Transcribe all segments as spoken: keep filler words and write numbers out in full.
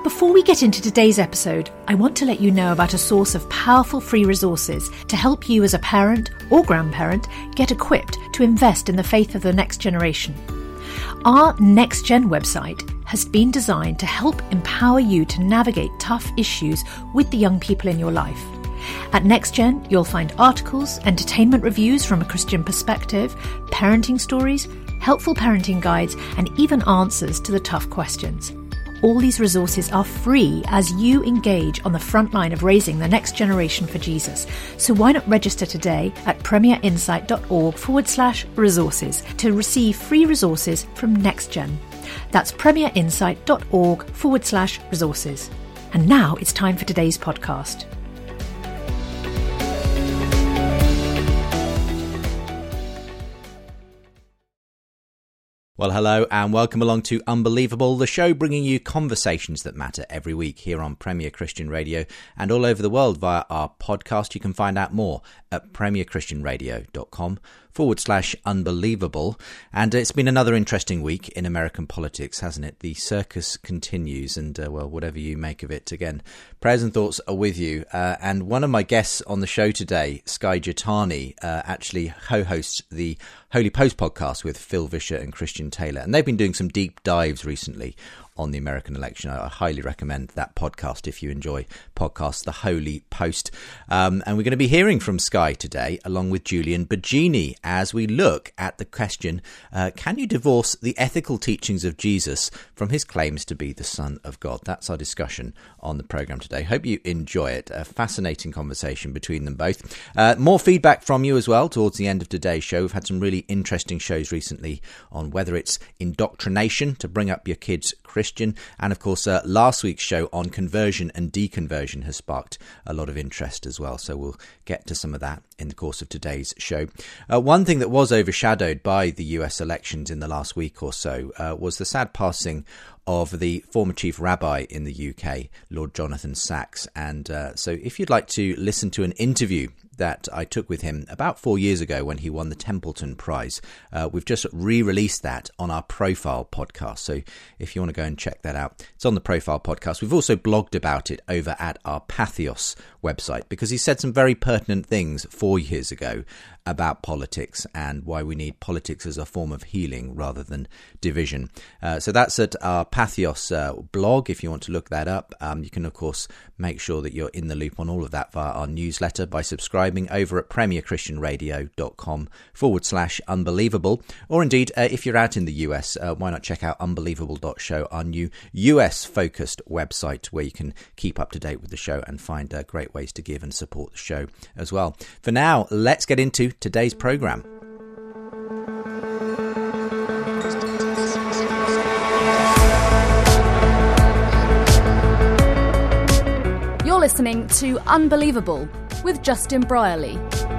Before we get into today's episode, I want to let you know about a source of powerful free resources to help you as a parent or grandparent get equipped to invest in the faith of the next generation. Our Next Gen website has been designed to help empower you to navigate tough issues with the young people in your life. At Next Gen, you'll find articles, entertainment reviews from a Christian perspective, parenting stories, helpful parenting guides, and even answers to the tough questions. All these resources are free as you engage on the front line of raising the next generation for Jesus. So why not register today at premierinsight.org forward slash resources to receive free resources from NextGen. That's premierinsight.org forward slash resources. And now it's time for today's podcast. Well, hello and welcome along to Unbelievable, the show bringing you conversations that matter every week here on Premier Christian Radio and all over the world via our podcast. You can find out more at premierchristianradio.com forward slash unbelievable. And it's been another interesting week in American politics, hasn't it? The circus continues and, uh, well, whatever you make of it, again, prayers and thoughts are with you. Uh, and one of my guests on the show today, Skye Jethani, uh, actually co-hosts the Holy Post podcast with Phil Vischer and Christian Taylor. And they've been doing some deep dives recently on the American election. I highly recommend that podcast if you enjoy podcasts, The Holy Post. Um, and we're going to be hearing from Skye today, along with Julian Baggini, as we look at the question, uh, can you divorce the ethical teachings of Jesus from his claims to be the Son of God? That's our discussion on the programme today. Hope you enjoy it. A fascinating conversation between them both. Uh, more feedback from you as well towards the end of today's show. We've had some really interesting shows recently on whether it's indoctrination to bring up your kids Christian, and of course uh, last week's show on conversion and deconversion has sparked a lot of interest as well, so we'll get to some of that in the course of today's show. Uh, one thing that was overshadowed by the U S elections in the last week or so uh, was the sad passing of the former chief rabbi in the U K, Lord Jonathan Sacks. And uh, so if you'd like to listen to an interview that I took with him about four years ago when he won the Templeton Prize, uh, we've just re-released that on our Profile podcast. So if you want to go and check that out, it's on the Profile podcast. We've also blogged about it over at our Patheos website because he said some very pertinent things four years ago about politics and why we need politics as a form of healing rather than division. Uh, so that's at our Patheos uh, blog if you want to look that up. Um, you can, of course, make sure that you're in the loop on all of that via our newsletter by subscribing over at premierchristianradio.com forward slash unbelievable. Or indeed, uh, if you're out in the U S, uh, why not check out unbelievable dot show, our new U S-focused website where you can keep up to date with the show and find uh, great ways to give and support the show as well. For now, let's get into today's programme. You're listening to Unbelievable with Justin Brierley.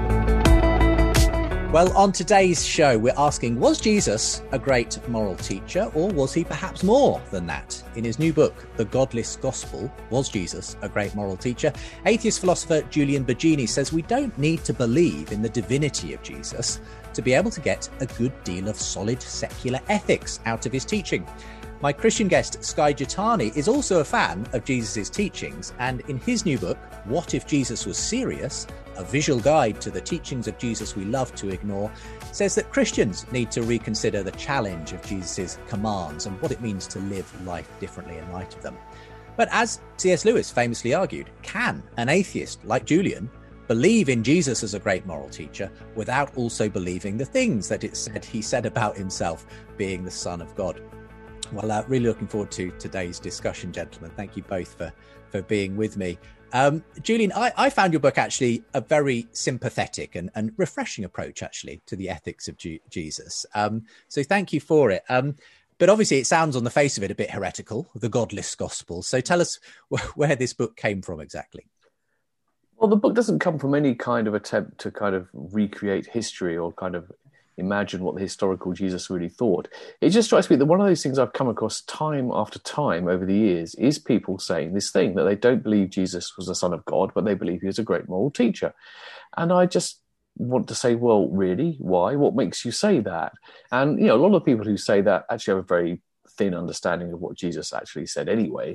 Well, on today's show, we're asking, was Jesus a great moral teacher, or was he perhaps more than that? In his new book, The Godless Gospel, Was Jesus a Great Moral Teacher? Atheist philosopher Julian Baggini says we don't need to believe in the divinity of Jesus to be able to get a good deal of solid secular ethics out of his teaching. My Christian guest, Skye Jethani, is also a fan of Jesus' teachings, and in his new book, What If Jesus Was Serious?, a visual guide to the teachings of Jesus we love to ignore, says that Christians need to reconsider the challenge of Jesus' commands and what it means to live life differently in light of them. But as C S Lewis famously argued, can an atheist like Julian believe in Jesus as a great moral teacher without also believing the things that it said he said about himself being the Son of God? Well, uh, really looking forward to today's discussion, gentlemen. Thank you both for, for being with me. Um, Julian, I, I found your book actually a very sympathetic and, and refreshing approach, actually, to the ethics of G- Jesus. Um, so thank you for it. Um, but obviously, it sounds on the face of it a bit heretical, the Godless Gospel. So tell us wh- where this book came from exactly. Well, the book doesn't come from any kind of attempt to kind of recreate history or kind of imagine what the historical Jesus really thought. It just strikes me that one of those things I've come across time after time over the years is people saying this thing, that they don't believe Jesus was the Son of God, but they believe he was a great moral teacher. And I just want to say, well, really? Why? What makes you say that? And, you know, a lot of people who say that actually have a very thin understanding of what Jesus actually said anyway.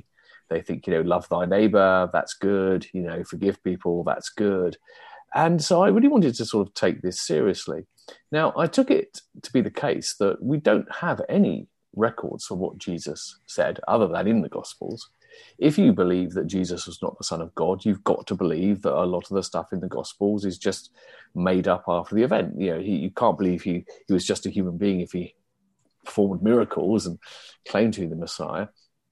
They think, you know, love thy neighbor, that's good. You know, forgive people, that's good. And so I really wanted to sort of take this seriously. Now, I took it to be the case that we don't have any records for what Jesus said other than in the Gospels. If you believe that Jesus was not the Son of God, you've got to believe that a lot of the stuff in the Gospels is just made up after the event. You know, he, you can't believe he, he was just a human being if he performed miracles and claimed to be the Messiah.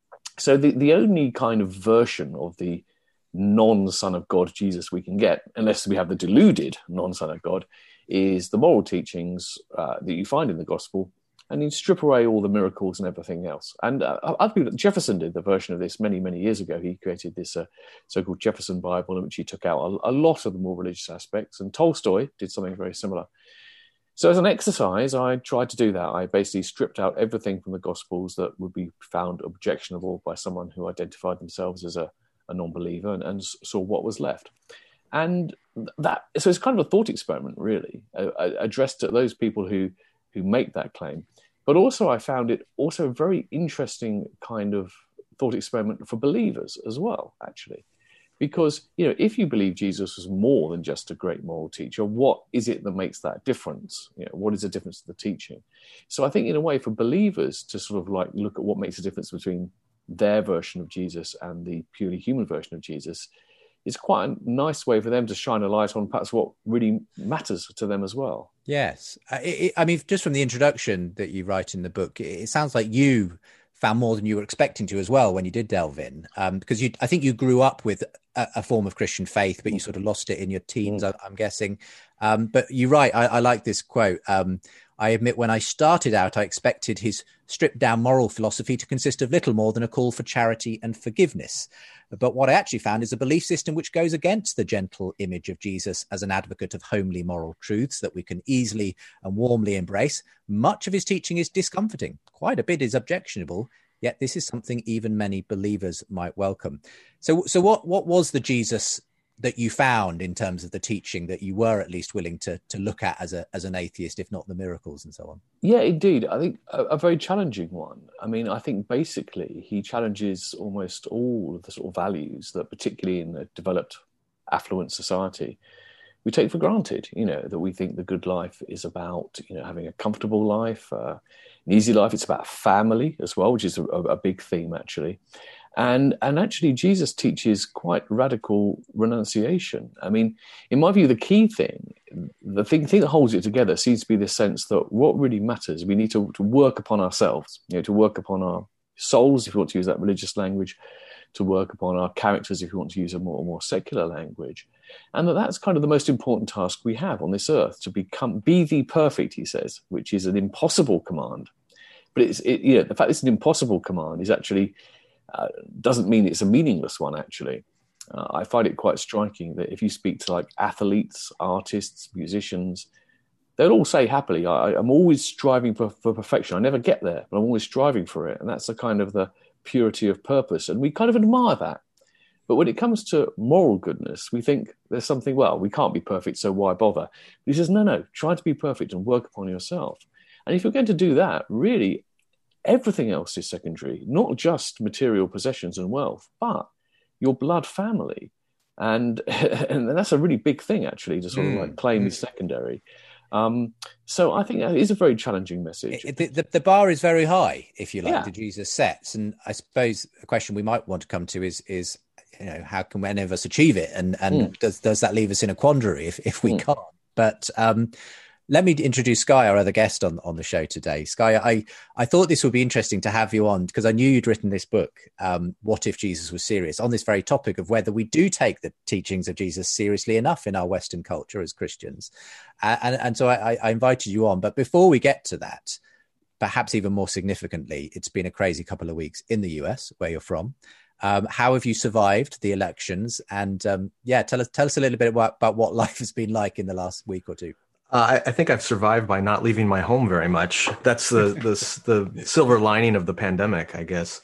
So the, the only kind of version of the non-Son of God Jesus we can get, unless we have the deluded non-Son of God, is the moral teachings uh, that you find in the Gospel, and you strip away all the miracles and everything else. And uh, other people, Jefferson did the version of this many, many years ago. He created this uh, so-called Jefferson Bible, in which he took out a, a lot of the more religious aspects, and Tolstoy did something very similar. So as an exercise, I tried to do that. I basically stripped out everything from the Gospels that would be found objectionable by someone who identified themselves as a, a non-believer, and, and saw what was left. And that, so it's kind of a thought experiment, really, uh, addressed at those people who who make that claim. But also I found it also a very interesting kind of thought experiment for believers as well, actually. Because, you know, if you believe Jesus was more than just a great moral teacher, what is it that makes that difference? You know, what is the difference to the teaching? So I think in a way for believers to sort of like look at what makes the difference between their version of Jesus and the purely human version of Jesus, it's quite a nice way for them to shine a light on perhaps what really matters to them as well. Yes. Uh, it, I mean, just from the introduction that you write in the book, it, it sounds like you found more than you were expecting to as well when you did delve in, um, because you, I think you grew up with a, a form of Christian faith, but you sort of lost it in your teens, I, I'm guessing. Um, but you're right. I, I like this quote. Um, I admit when I started out, I expected his stripped down moral philosophy to consist of little more than a call for charity and forgiveness. But what I actually found is a belief system which goes against the gentle image of Jesus as an advocate of homely moral truths that we can easily and warmly embrace. Much of his teaching is discomforting. Quite a bit is objectionable. Yet this is something even many believers might welcome. So, so what, what was the Jesus that you found in terms of the teaching that you were at least willing to to look at as a as an atheist, if not the miracles and so on? Yeah, indeed. I think a, a very challenging one. I mean, I think basically he challenges almost all of the sort of values that, particularly in a developed, affluent society, we take for granted. You know, that we think the good life is about, you know, having a comfortable life, uh, an easy life. It's about family as well, which is a, a big theme actually. And and actually, Jesus teaches quite radical renunciation. I mean, in my view, the key thing, the thing, thing that holds it together seems to be the sense that what really matters, we need to, to work upon ourselves, you know, to work upon our souls, if you want to use that religious language, to work upon our characters, if you want to use a more, more secular language. And that that's kind of the most important task we have on this earth, to become, be thee perfect, he says, which is an impossible command. But it's, it, you know, the fact it's an impossible command is actually, Uh, doesn't mean it's a meaningless one, actually. Uh, I find it quite striking that if you speak to like athletes, artists, musicians, they'll all say happily, I, I'm always striving for, for perfection. I never get there, but I'm always striving for it. And that's the kind of the purity of purpose. And we kind of admire that. But when it comes to moral goodness, we think there's something, well, we can't be perfect, so why bother? But he says, no, no, try to be perfect and work upon yourself. And if you're going to do that, really, everything else is secondary, not just material possessions and wealth, but your blood family. And and that's a really big thing, actually, to sort of like claim mm. is secondary. Um, so I think that is a very challenging message. The, the, the bar is very high, if you like, yeah. that Jesus sets. And I suppose a question we might want to come to is, is you know, how can any of us achieve it? And and mm. does does that leave us in a quandary if, if we mm. can't? But um let me introduce Sky, our other guest on, on the show today. Sky, I, I thought this would be interesting to have you on because I knew you'd written this book, um, What If Jesus Was Serious, on this very topic of whether we do take the teachings of Jesus seriously enough in our Western culture as Christians. Uh, and, and so I, I invited you on. But before we get to that, perhaps even more significantly, it's been a crazy couple of weeks in the U S, where you're from. Um, how have you survived the elections? And um, yeah, tell us, tell us a little bit about, about what life has been like in the last week or two. Uh, I, I think I've survived by not leaving my home very much. That's the the, the silver lining of the pandemic, I guess.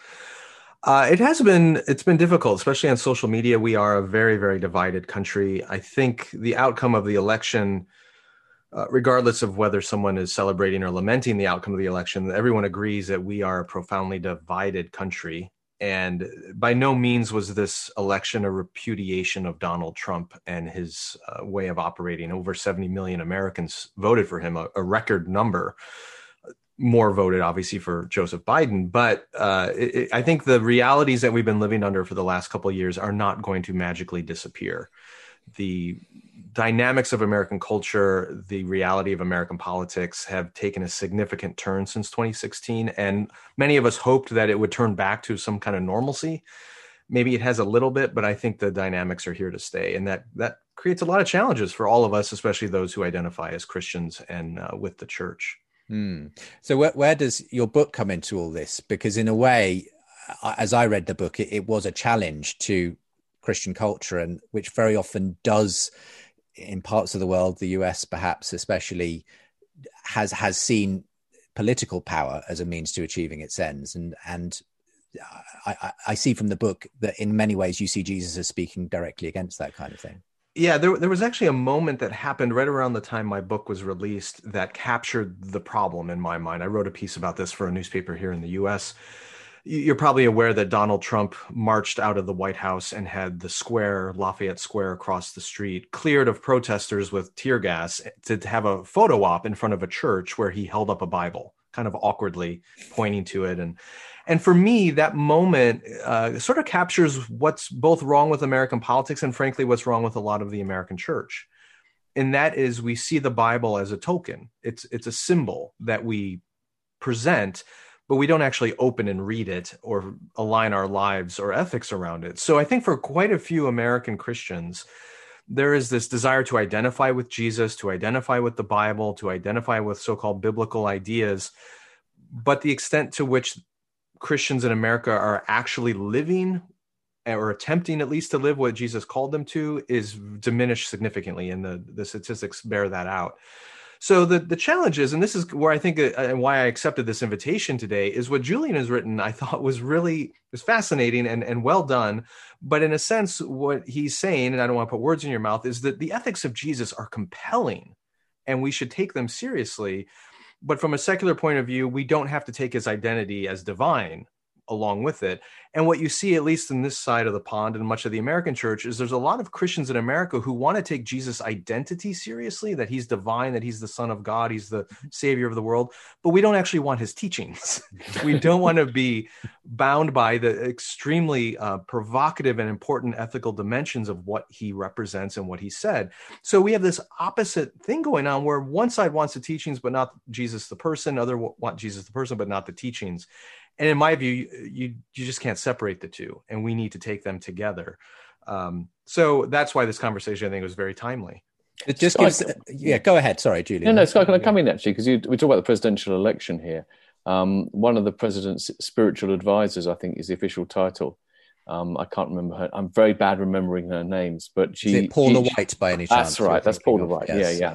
Uh, it has been, it's been difficult, especially on social media. We are a very, very divided country. I think the outcome of the election, uh, regardless of whether someone is celebrating or lamenting the outcome of the election, everyone agrees that we are a profoundly divided country. And by no means was this election a repudiation of Donald Trump and his uh, way of operating. Over seventy million Americans voted for him, a, a record number. More voted, obviously, for Joseph Biden. But uh, it, it, I think the realities that we've been living under for the last couple of years are not going to magically disappear. The dynamics of American culture, the reality of American politics have taken a significant turn since twenty sixteen. And many of us hoped that it would turn back to some kind of normalcy. Maybe it has a little bit, but I think the dynamics are here to stay. And that that creates a lot of challenges for all of us, especially those who identify as Christians and uh, with the church. Hmm. So where, where does your book come into all this? Because in a way, as I read the book, it, it was a challenge to Christian culture, and which very often does, in parts of the world, the U S perhaps especially, has has seen political power as a means to achieving its ends. And and I, I see from the book that in many ways you see Jesus as speaking directly against that kind of thing. Yeah, there there was actually a moment that happened right around the time my book was released that captured the problem in my mind. I wrote a piece about this for a newspaper here in the U S. You're probably aware that Donald Trump marched out of the White House and had the square, Lafayette Square across the street, cleared of protesters with tear gas to have a photo op in front of a church where he held up a Bible, kind of awkwardly pointing to it. And And for me, that moment uh, sort of captures what's both wrong with American politics and, frankly, what's wrong with a lot of the American church. And that is, we see the Bible as a token. It's it's a symbol that we present, but we don't actually open and read it or align our lives or ethics around it. So I think for quite a few American Christians, there is this desire to identify with Jesus, to identify with the Bible, to identify with so-called biblical ideas, but the extent to which Christians in America are actually living or attempting at least to live what Jesus called them to is diminished significantly, and the, the statistics bear that out. So the, the challenge is, and this is where I think uh, and why I accepted this invitation today, is what Julian has written, I thought was really was fascinating and, and well done. But in a sense, what he's saying, and I don't want to put words in your mouth, is that the ethics of Jesus are compelling and we should take them seriously. But from a secular point of view, we don't have to take his identity as divine along with it. And what you see, at least in this side of the pond and much of the American church, is there's a lot of Christians in America who want to take Jesus' identity seriously, that he's divine, that he's the Son of God, he's the Savior of the world, but we don't actually want his teachings. We don't want to be bound by the extremely uh, provocative and important ethical dimensions of what he represents and what he said. So we have this opposite thing going on where one side wants the teachings, but not Jesus the person, other want Jesus the person, but not the teachings. And in my view, you, you you just can't separate the two, and we need to take them together. Um, so that's why this conversation, I think, was very timely. It just gives, Scott, yeah, go ahead. Sorry, Julian. No, no, Scott, can I come in actually? Because we talk about the presidential election here. Um, one of the president's spiritual advisors, I think, is the official title. Um, I can't remember her. I'm very bad remembering her names, but she. Is it Paula she, White by any chance? That's right. That's Paula White. Yes. Yeah, yeah.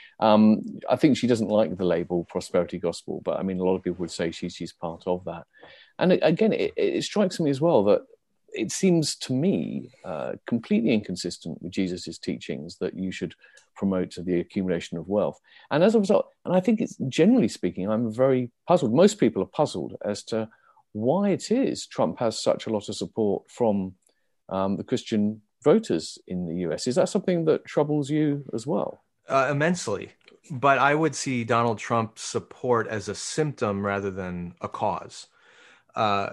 Um, I think she doesn't like the label prosperity gospel, but I mean, a lot of people would say she's, she's part of that. And again, it, it strikes me as well that it seems to me uh, completely inconsistent with Jesus's teachings that you should promote the accumulation of wealth. And as a result, and I think it's generally speaking, I'm very puzzled. Most people are puzzled as to why it is Trump has such a lot of support from um, the Christian voters in the U S. Is that something that troubles you as well? Uh, immensely. But I would see Donald Trump's support as a symptom rather than a cause. Uh,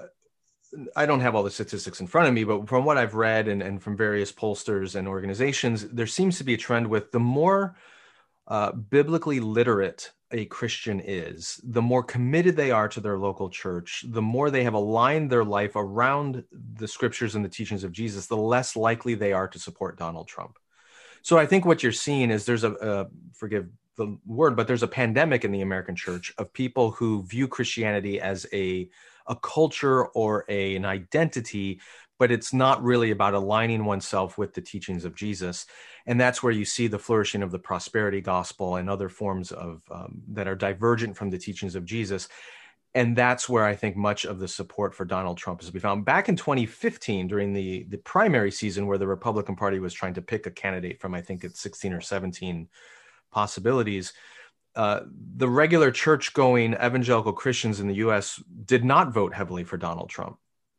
I don't have all the statistics in front of me, but from what I've read and, and from various pollsters and organizations, there seems to be a trend with the more uh, biblically literate a Christian is, the more committed they are to their local church, the more they have aligned their life around the scriptures and the teachings of Jesus, the less likely they are to support Donald Trump. So I think what you're seeing is there's a, uh, forgive the word, but there's a pandemic in the American church of people who view Christianity as a, a culture or a, an identity, but it's not really about aligning oneself with the teachings of Jesus. And that's where you see the flourishing of the prosperity gospel and other forms of um, that are divergent from the teachings of Jesus. And that's where I think much of the support for Donald Trump is to be found. Back in twenty fifteen, during the, the primary season where the Republican Party was trying to pick a candidate from, I think it's sixteen or seventeen possibilities, uh, the regular church-going evangelical Christians in the U S did not vote heavily for Donald Trump.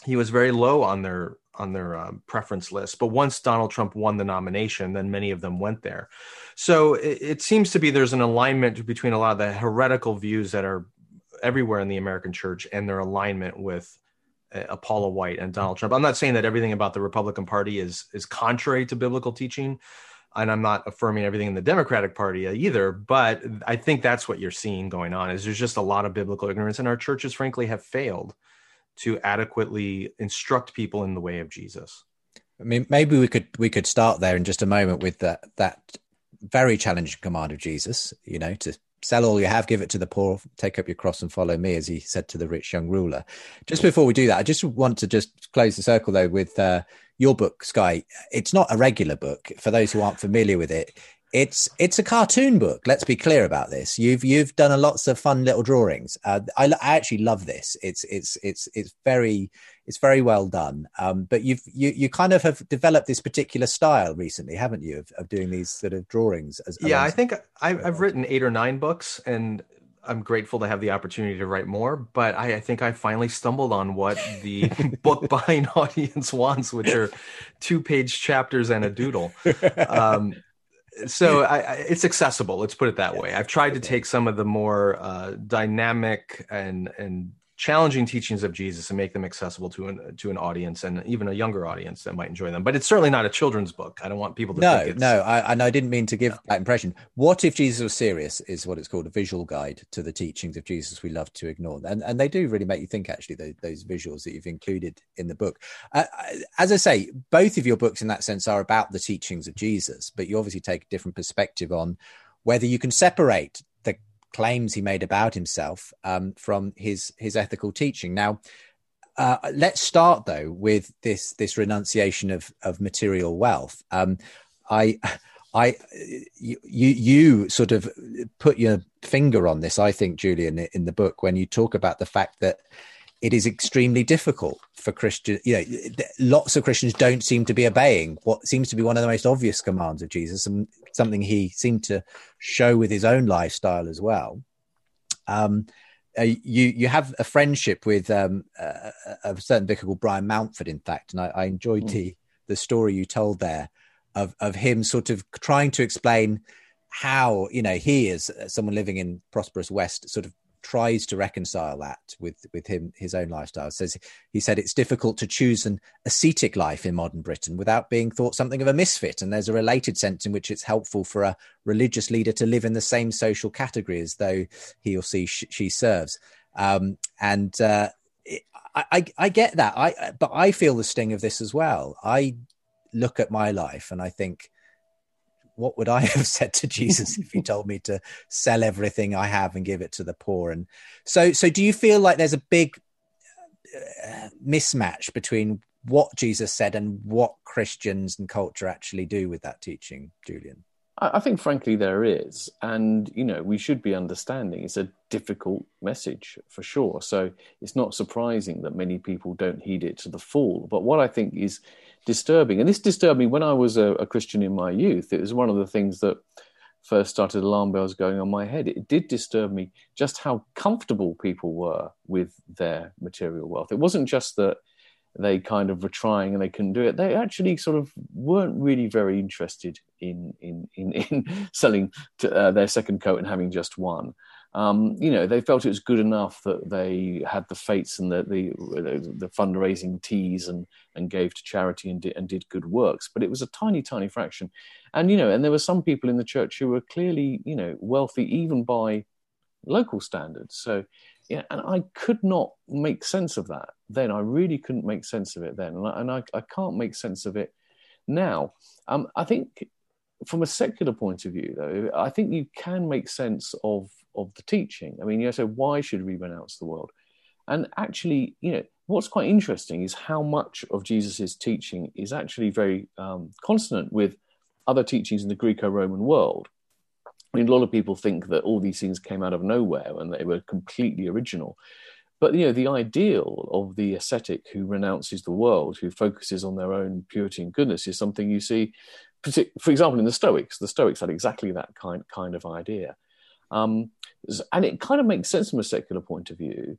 he was very low on their on their um, preference list. But once Donald Trump won the nomination, then many of them went there. So it, it seems to be there's an alignment between a lot of the heretical views that are everywhere in the American church and their alignment with uh, Paula White and Donald Trump. I'm not saying that everything about the Republican Party is is contrary to biblical teaching, and I'm not affirming everything in the Democratic Party either, but I think that's what you're seeing going on, is there's just a lot of biblical ignorance, and our churches, frankly, have failed to adequately instruct people in the way of Jesus. I mean, maybe we could we could start there in just a moment with that that very challenging command of Jesus, you know, to sell all you have, give it to the poor, take up your cross and follow me, as he said to the rich young ruler. Just before we do that, I just want to just close the circle, though, with uh, your book, Skye. It's not a regular book. For those who aren't familiar with it, it's it's a cartoon book. Let's be clear about this. You've you've done a lots of fun little drawings. Uh, I, I actually love this. It's it's it's it's very it's very well done. Um, but you've you you kind of have developed this particular style recently, haven't you, of, of doing these sort of drawings? As, yeah, I think I've, I've written eight or nine books, and I'm grateful to have the opportunity to write more, but I, I think I finally stumbled on what the book buying audience wants, which are two page chapters and a doodle. Um, so I, I, it's accessible. Let's put it that way. I've tried to take some of the more uh, dynamic and, and challenging teachings of Jesus and make them accessible to an to an audience, and even a younger audience that might enjoy them. But it's certainly not a children's book. I don't want people to no, think it's... No, I, and I didn't mean to give no. that impression. What If Jesus Was Serious is what it's called, a visual guide to the teachings of Jesus we love to ignore. And, and they do really make you think, actually, those, those visuals that you've included in the book. Uh, as I say, both of your books in that sense are about the teachings of Jesus, but you obviously take a different perspective on whether you can separate the claims he made about himself um, from his his ethical teaching. Now, uh, let's start though with this this renunciation of of material wealth. Um, I, I, you you sort of put your finger on this, I think, Julian, in the book when you talk about the fact that it is extremely difficult for Christians. You know, lots of Christians don't seem to be obeying what seems to be one of the most obvious commands of Jesus, and something he seemed to show with his own lifestyle as well. Um, uh, you you have a friendship with um, a, a certain vicar called Brian Mountford, in fact, and I, I enjoyed mm. the the story you told there of of him sort of trying to explain how, you know, he, as someone living in prosperous West, sort of tries to reconcile that with with him his own lifestyle. Says he said it's difficult to choose an ascetic life in modern Britain without being thought something of a misfit, and there's a related sense in which it's helpful for a religious leader to live in the same social category as though he or she she serves. Um, and uh, it, I, I I get that. I but I feel the sting of this as well. I look at my life and I think, what would I have said to Jesus if he told me to sell everything I have and give it to the poor? And so, so do you feel like there's a big uh, mismatch between what Jesus said and what Christians and culture actually do with that teaching, Julian? I think, frankly, there is. And, you know, we should be understanding it's a difficult message for sure. So it's not surprising that many people don't heed it to the full. But what I think is disturbing, and this disturbed me when I was a, a Christian in my youth, it was one of the things that first started alarm bells going on my head. It did disturb me just how comfortable people were with their material wealth. It wasn't just that they kind of were trying and they couldn't do it. They actually sort of weren't really very interested in in in, in selling to, uh, their second coat and having just one. Um, you know, they felt it was good enough that they had the fates and the the, the fundraising teas and and gave to charity and did, and did good works. But it was a tiny, tiny fraction. And, you know, and there were some people in the church who were clearly, you know, wealthy even by local standards. So, yeah, and I could not make sense of that then. I really couldn't make sense of it then. And I, and I, I can't make sense of it now. Um, I think from a secular point of view, though, I think you can make sense of, of the teaching. I mean, you say, why should we renounce the world? And actually, you know, what's quite interesting is how much of Jesus's teaching is actually very um, consonant with other teachings in the Greco-Roman world. I mean, a lot of people think that all these things came out of nowhere and they were completely original. But, you know, the ideal of the ascetic who renounces the world, who focuses on their own purity and goodness, is something you see, for example, in the Stoics. The Stoics had exactly that kind, kind of idea. Um, and it kind of makes sense from a secular point of view.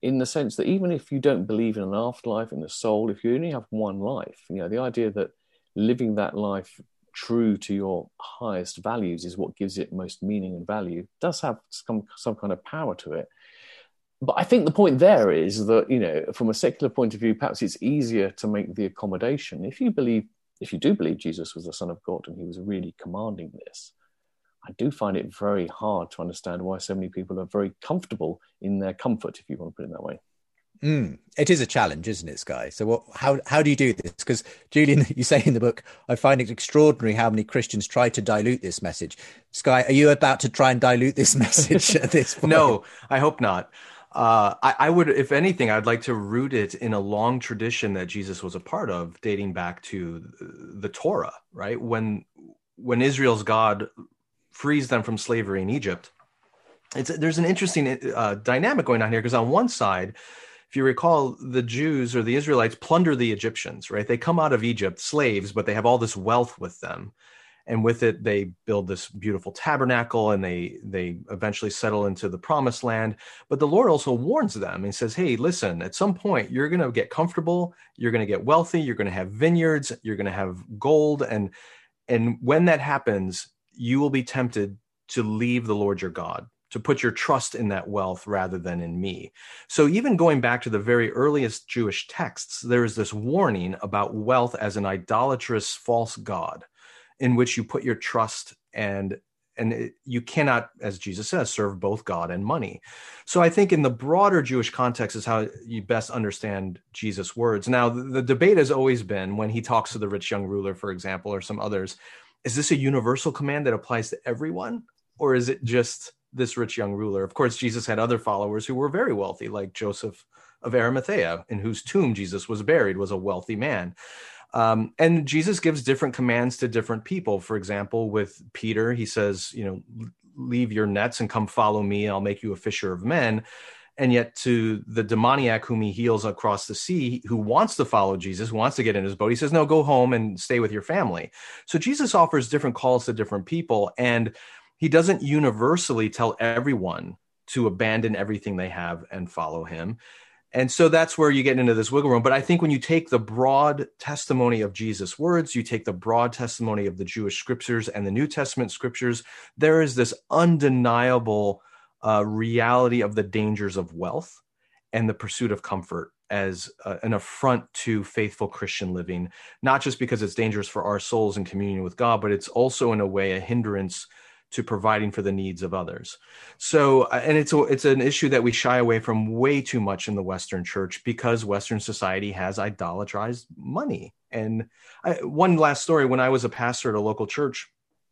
in the sense that even if you don't believe in an afterlife, in the soul, if you only have one life, you know, the idea that living that life true to your highest values is what gives it most meaning and value does have some, some kind of power to it. But I think the point there is that, you know, from a secular point of view, perhaps it's easier to make the accommodation. If you believe, if you do believe Jesus was the Son of God and he was really commanding this, I do find it very hard to understand why so many people are very comfortable in their comfort, if you want to put it that way. Mm, it is a challenge, isn't it, Skye? So what, how how do you do this? Because, Julian, you say in the book, I find it extraordinary how many Christians try to dilute this message. Skye, are you about to try and dilute this message at this point? No, I hope not. Uh, I, I would, if anything, I'd like to root it in a long tradition that Jesus was a part of, dating back to the Torah, right? When when Israel's God frees them from slavery in Egypt, it's there's an interesting uh, dynamic going on here, because on one side, if you recall, the Jews or the Israelites plunder the Egyptians, right? They come out of Egypt slaves, but they have all this wealth with them. And with it, they build this beautiful tabernacle, and they they eventually settle into the promised land. But the Lord also warns them and says, hey, listen, at some point, you're going to get comfortable. You're going to get wealthy. You're going to have vineyards. You're going to have gold. And, and when that happens, you will be tempted to leave the Lord your God, to put your trust in that wealth rather than in me. So even going back to the very earliest Jewish texts, there is this warning about wealth as an idolatrous false god, in which you put your trust, and and it, you cannot, as Jesus says, serve both God and money. So I think in the broader Jewish context is how you best understand Jesus' words. Now, the, the debate has always been, when he talks to the rich young ruler, for example, or some others, is this a universal command that applies to everyone? Or is it just this rich young ruler? Of course, Jesus had other followers who were very wealthy, like Joseph of Arimathea, in whose tomb Jesus was buried, was a wealthy man. Um, and Jesus gives different commands to different people. For example, with Peter, he says, you know, leave your nets and come follow me. I'll make you a fisher of men. And yet to the demoniac whom he heals across the sea, who wants to follow Jesus, wants to get in his boat, he says, no, go home and stay with your family. So Jesus offers different calls to different people. And he doesn't universally tell everyone to abandon everything they have and follow him. And so that's where you get into this wiggle room. But I think when you take the broad testimony of Jesus' words, you take the broad testimony of the Jewish scriptures and the New Testament scriptures, there is this undeniable uh, reality of the dangers of wealth and the pursuit of comfort as uh, an affront to faithful Christian living, not just because it's dangerous for our souls in communion with God, but it's also in a way a hindrance to providing for the needs of others. So, and it's a, it's an issue that we shy away from way too much in the Western church, because Western society has idolatrized money. And I, one last story, when I was a pastor at a local church,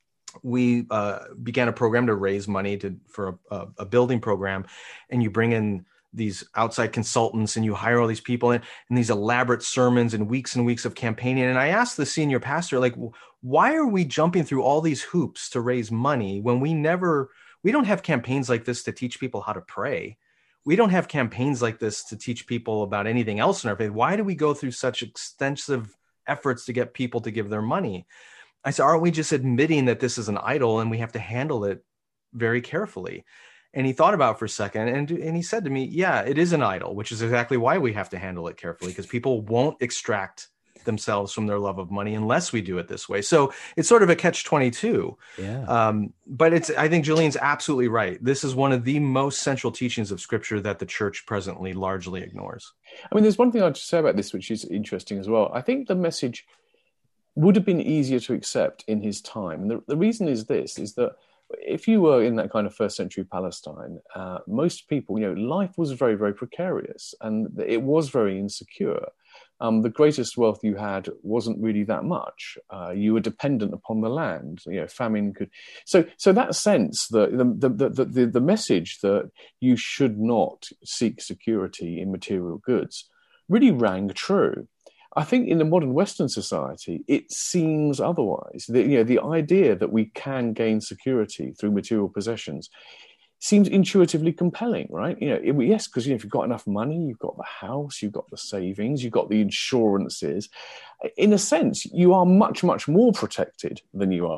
we uh, began a program to raise money to for a, a building program, and you bring in these outside consultants and you hire all these people in, and these elaborate sermons and weeks and weeks of campaigning. And I asked the senior pastor, like, why are we jumping through all these hoops to raise money when we never, we don't have campaigns like this to teach people how to pray. We don't have campaigns like this to teach people about anything else in our faith. Why do we go through such extensive efforts to get people to give their money? I said, aren't we just admitting that this is an idol and we have to handle it very carefully? And he thought about it for a second, and, and he said to me, yeah, it is an idol, which is exactly why we have to handle it carefully, because people won't extract themselves from their love of money unless we do it this way. So it's sort of a catch twenty-two. Yeah. Um, but it's, I think Julian's absolutely right. This is one of the most central teachings of Scripture that the church presently largely ignores. I mean, there's one thing I'd just say about this, which is interesting as well. I think the message would have been easier to accept in his time. And the, the reason is this, is that if you were in that kind of first century Palestine, uh, most people, you know, life was very, very precarious and it was very insecure. Um, the greatest wealth you had wasn't really that much. Uh, you were dependent upon the land. You know, famine could. So, so that sense that the the, the the the message that you should not seek security in material goods really rang true. I think in the modern Western society, it seems otherwise. The, you know, the idea that we can gain security through material possessions seems intuitively compelling, right? You know, it, yes, because you know, if you've got enough money, you've got the house, you've got the savings, you've got the insurances. In a sense, you are much, much more protected than you are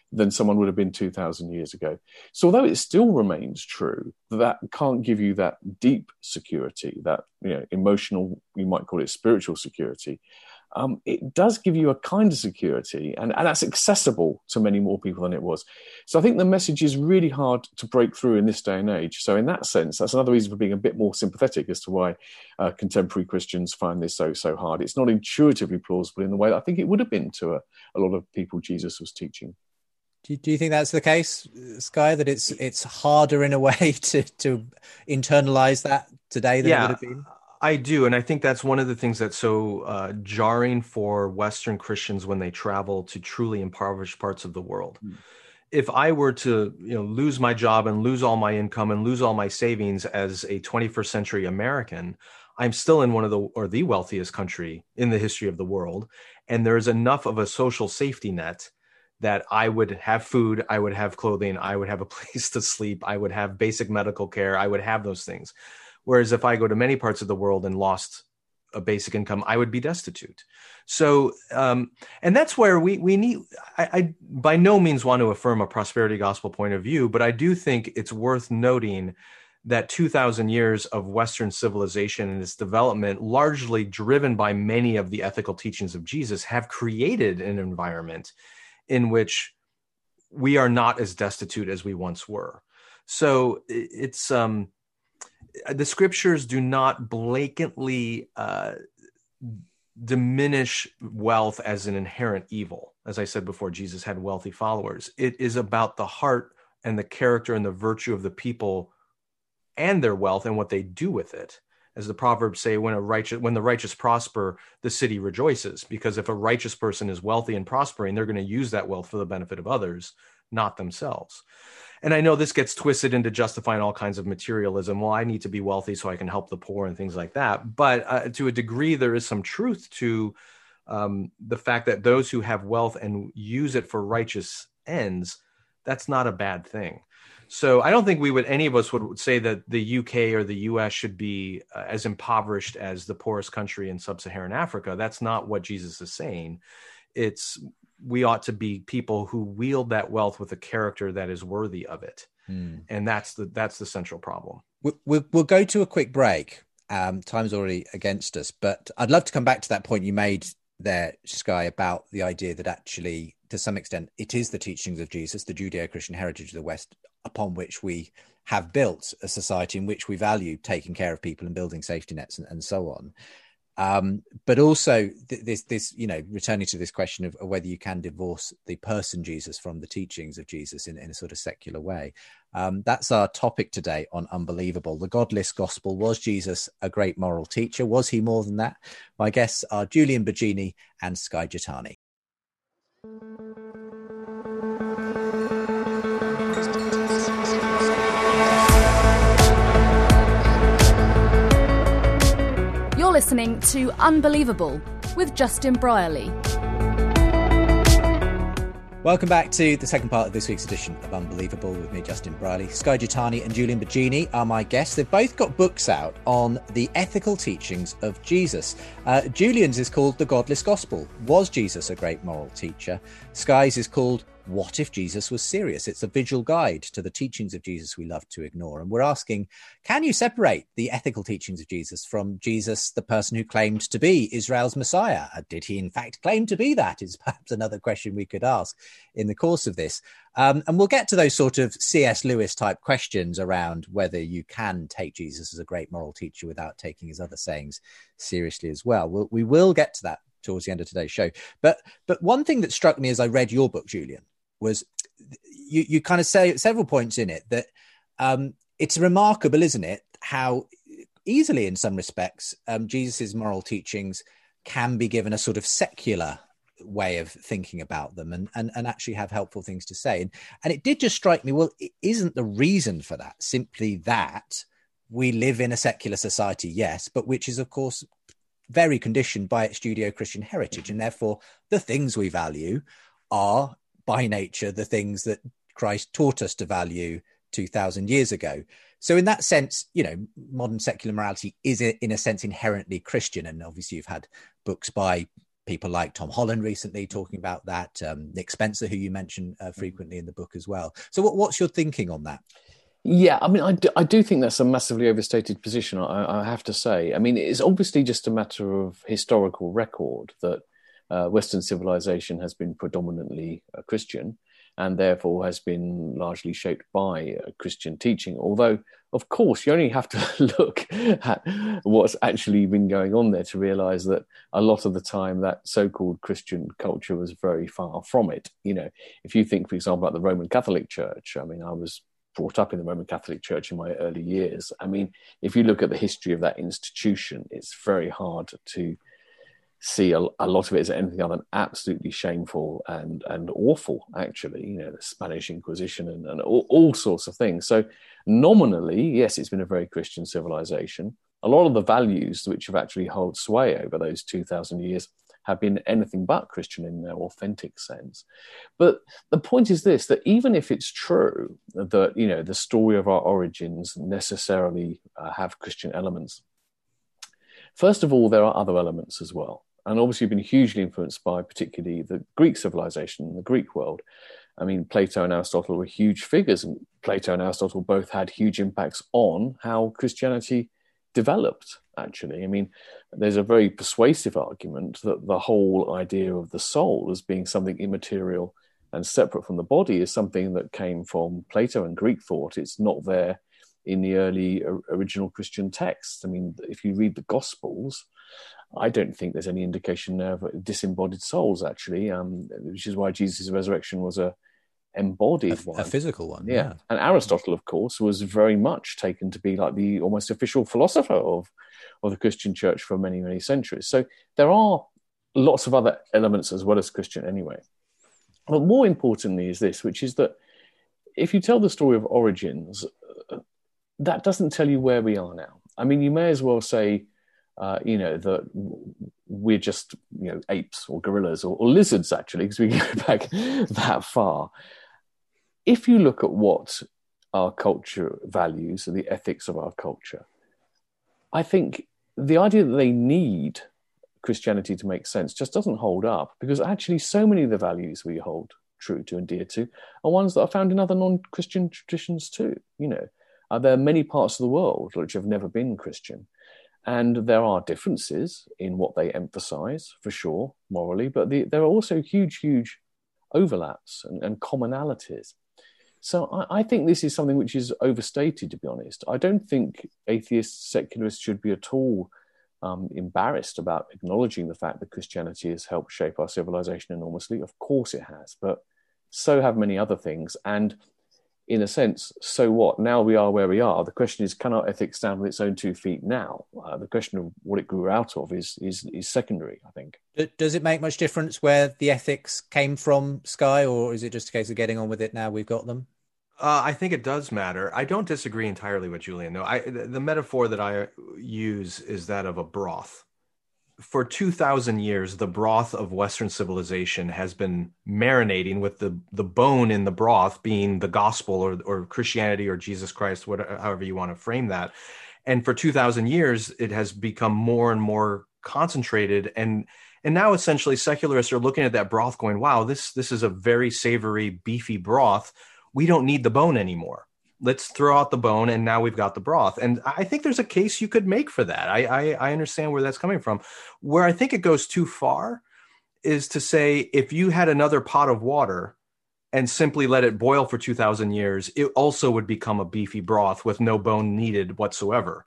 than someone would have been two thousand years ago. So although it still remains true that that can't give you that deep security, that, you know, emotional, you might call it spiritual security, um, it does give you a kind of security, and, and that's accessible to many more people than it was. So I think the message is really hard to break through in this day and age. So in that sense, that's another reason for being a bit more sympathetic as to why uh, contemporary Christians find this so, so hard. It's not intuitively plausible in the way that I think it would have been to a, a lot of people Jesus was teaching. Do you, do you think that's the case, Skye, that it's it's harder in a way to, to internalize that today than yeah, it would have been? I do. And I think that's one of the things that's so uh, jarring for Western Christians when they travel to truly impoverished parts of the world. Mm. If I were to, you know, lose my job and lose all my income and lose all my savings as a twenty-first century American, I'm still in one of the, or the wealthiest country in the history of the world. And there's enough of a social safety net that I would have food, I would have clothing, I would have a place to sleep, I would have basic medical care, I would have those things. Whereas if I go to many parts of the world and lost a basic income, I would be destitute. So, um, and that's where we we need, I, I by no means want to affirm a prosperity gospel point of view, but I do think it's worth noting that two thousand years of Western civilization and its development, largely driven by many of the ethical teachings of Jesus, have created an environment in which we are not as destitute as we once were. So it's, um, the scriptures do not blatantly uh, diminish wealth as an inherent evil. As I said before, Jesus had wealthy followers. It is about the heart and the character and the virtue of the people and their wealth and what they do with it. As the Proverbs say, when a righteous, when the righteous prosper, the city rejoices. Because if a righteous person is wealthy and prospering, they're going to use that wealth for the benefit of others, not themselves. And I know this gets twisted into justifying all kinds of materialism. Well, I need to be wealthy so I can help the poor and things like that. But uh, to a degree, there is some truth to um, the fact that those who have wealth and use it for righteous ends, that's not a bad thing. So I don't think we would, any of us would say that the U K or the U S should be uh, as impoverished as the poorest country in sub-Saharan Africa. That's not what Jesus is saying. It's, we ought to be people who wield that wealth with a character that is worthy of it. Mm. And that's the, that's the central problem. We'll, we'll, we'll go to a quick break. Um, time's already against us, but I'd love to come back to that point you made there, Skye, about the idea that actually, to some extent, it is the teachings of Jesus, the Judeo-Christian heritage of the West, upon which we have built a society in which we value taking care of people and building safety nets and, and so on. Um, but also th- this, this, you know, returning to this question of, of whether you can divorce the person Jesus from the teachings of Jesus in, in a sort of secular way. Um, that's our topic today on Unbelievable. The Godless Gospel. Was Jesus a great moral teacher? Was he more than that? My guests are Julian Baggini and Skye Jethani. You're listening to Unbelievable with Justin Brierley. Welcome back to the second part of this week's edition of Unbelievable with me, Justin Brierley. Skye Jethani and Julian Baggini are my guests. They've both got books out on the ethical teachings of Jesus. Uh, Julian's is called The Godless Gospel. Was Jesus a great moral teacher? Skye's is called What If Jesus Was Serious? It's a visual guide to the teachings of Jesus we love to ignore. And we're asking, can you separate the ethical teachings of Jesus from Jesus, the person who claimed to be Israel's Messiah? Did he in fact claim to be that? Is perhaps another question we could ask in the course of this. Um, and we'll get to those sort of C S Lewis type questions around whether you can take Jesus as a great moral teacher without taking his other sayings seriously as well. We'll we will get to that towards the end of today's show. But but one thing that struck me as I read your book, Julian, was you, you kind of say at several points in it that um, it's remarkable, isn't it, how easily in some respects um, Jesus's moral teachings can be given a sort of secular way of thinking about them and, and, and actually have helpful things to say. And, and it did just strike me, well, isn't the reason for that simply that we live in a secular society, yes, but which is, of course, very conditioned by its Judeo-Christian heritage. And therefore, the things we value are by nature the things that Christ taught us to value two thousand years ago. So in that sense, you know, modern secular morality is in a sense inherently Christian. And obviously you've had books by people like Tom Holland recently talking about that, um, Nick Spencer, who you mention uh, frequently in the book as well. So what, what's your thinking on that? Yeah, I mean, I do, I do think that's a massively overstated position, I, I have to say. I mean, it's obviously just a matter of historical record that uh, Western civilization has been predominantly uh, Christian and therefore has been largely shaped by uh, Christian teaching. Although, of course, you only have to look at what's actually been going on there to realize that a lot of the time that so-called Christian culture was very far from it. You know, if you think, for example, about the Roman Catholic Church, I mean, I was brought up in the Roman Catholic Church in my early years. I mean, if you look at the history of that institution, it's very hard to see a, a lot of it as anything other than absolutely shameful and and awful, actually, you know, the Spanish Inquisition and, and all, all sorts of things. So nominally, yes, it's been a very Christian civilization. A lot of the values which have actually held sway over those two thousand years have been anything but Christian in their authentic sense. But the point is this, that even if it's true that, you know, the story of our origins necessarily uh, have Christian elements, first of all, there are other elements as well. And obviously been hugely influenced by particularly the Greek civilization, the Greek world. I mean, Plato and Aristotle were huge figures, and Plato and Aristotle both had huge impacts on how Christianity developed, actually. I mean, there's a very persuasive argument that the whole idea of the soul as being something immaterial and separate from the body is something that came from Plato and Greek thought. It's not there in the early original Christian texts. I mean, if you read the Gospels, I don't think there's any indication there of disembodied souls, actually, um, which is why Jesus' resurrection was a embodied a, one. A physical one, yeah. yeah. And Aristotle, of course, was very much taken to be like the almost official philosopher of, of the Christian church for many, many centuries. So there are lots of other elements as well as Christian anyway. But more importantly is this, which is that if you tell the story of origins, uh, that doesn't tell you where we are now. I mean, you may as well say, Uh, you know, that we're just, you know, apes or gorillas or, or lizards, actually, because we go back that far. If you look at what our culture values and the ethics of our culture, I think the idea that they need Christianity to make sense just doesn't hold up, because actually so many of the values we hold true to and dear to are ones that are found in other non-Christian traditions too. You know, uh, there are many parts of the world which have never been Christian. And there are differences in what they emphasize, for sure, morally, but the, there are also huge, huge overlaps and, and commonalities. So I, I think this is something which is overstated, to be honest. I don't think atheists, secularists should be at all um, embarrassed about acknowledging the fact that Christianity has helped shape our civilization enormously. Of course it has, but so have many other things. And in a sense, so what? Now we are where we are. The question is, can our ethics stand on its own two feet now? Uh, the question of what it grew out of is, is is secondary, I think. Does it make much difference where the ethics came from, Skye, or is it just a case of getting on with it now we've got them? Uh, I think it does matter. I don't disagree entirely with Julian, though. I, the metaphor that I use is that of a broth. For two thousand years, the broth of Western civilization has been marinating, with the, the bone in the broth being the gospel or, or Christianity or Jesus Christ, whatever, however you want to frame that. And for two thousand years, it has become more and more concentrated. And and now essentially secularists are looking at that broth going, wow, this, this is a very savory, beefy broth. We don't need the bone anymore. Let's throw out the bone, and now we've got the broth. And I think there's a case you could make for that. I, I, I understand where that's coming from. Where I think it goes too far is to say, if you had another pot of water and simply let it boil for two thousand years, it also would become a beefy broth with no bone needed whatsoever.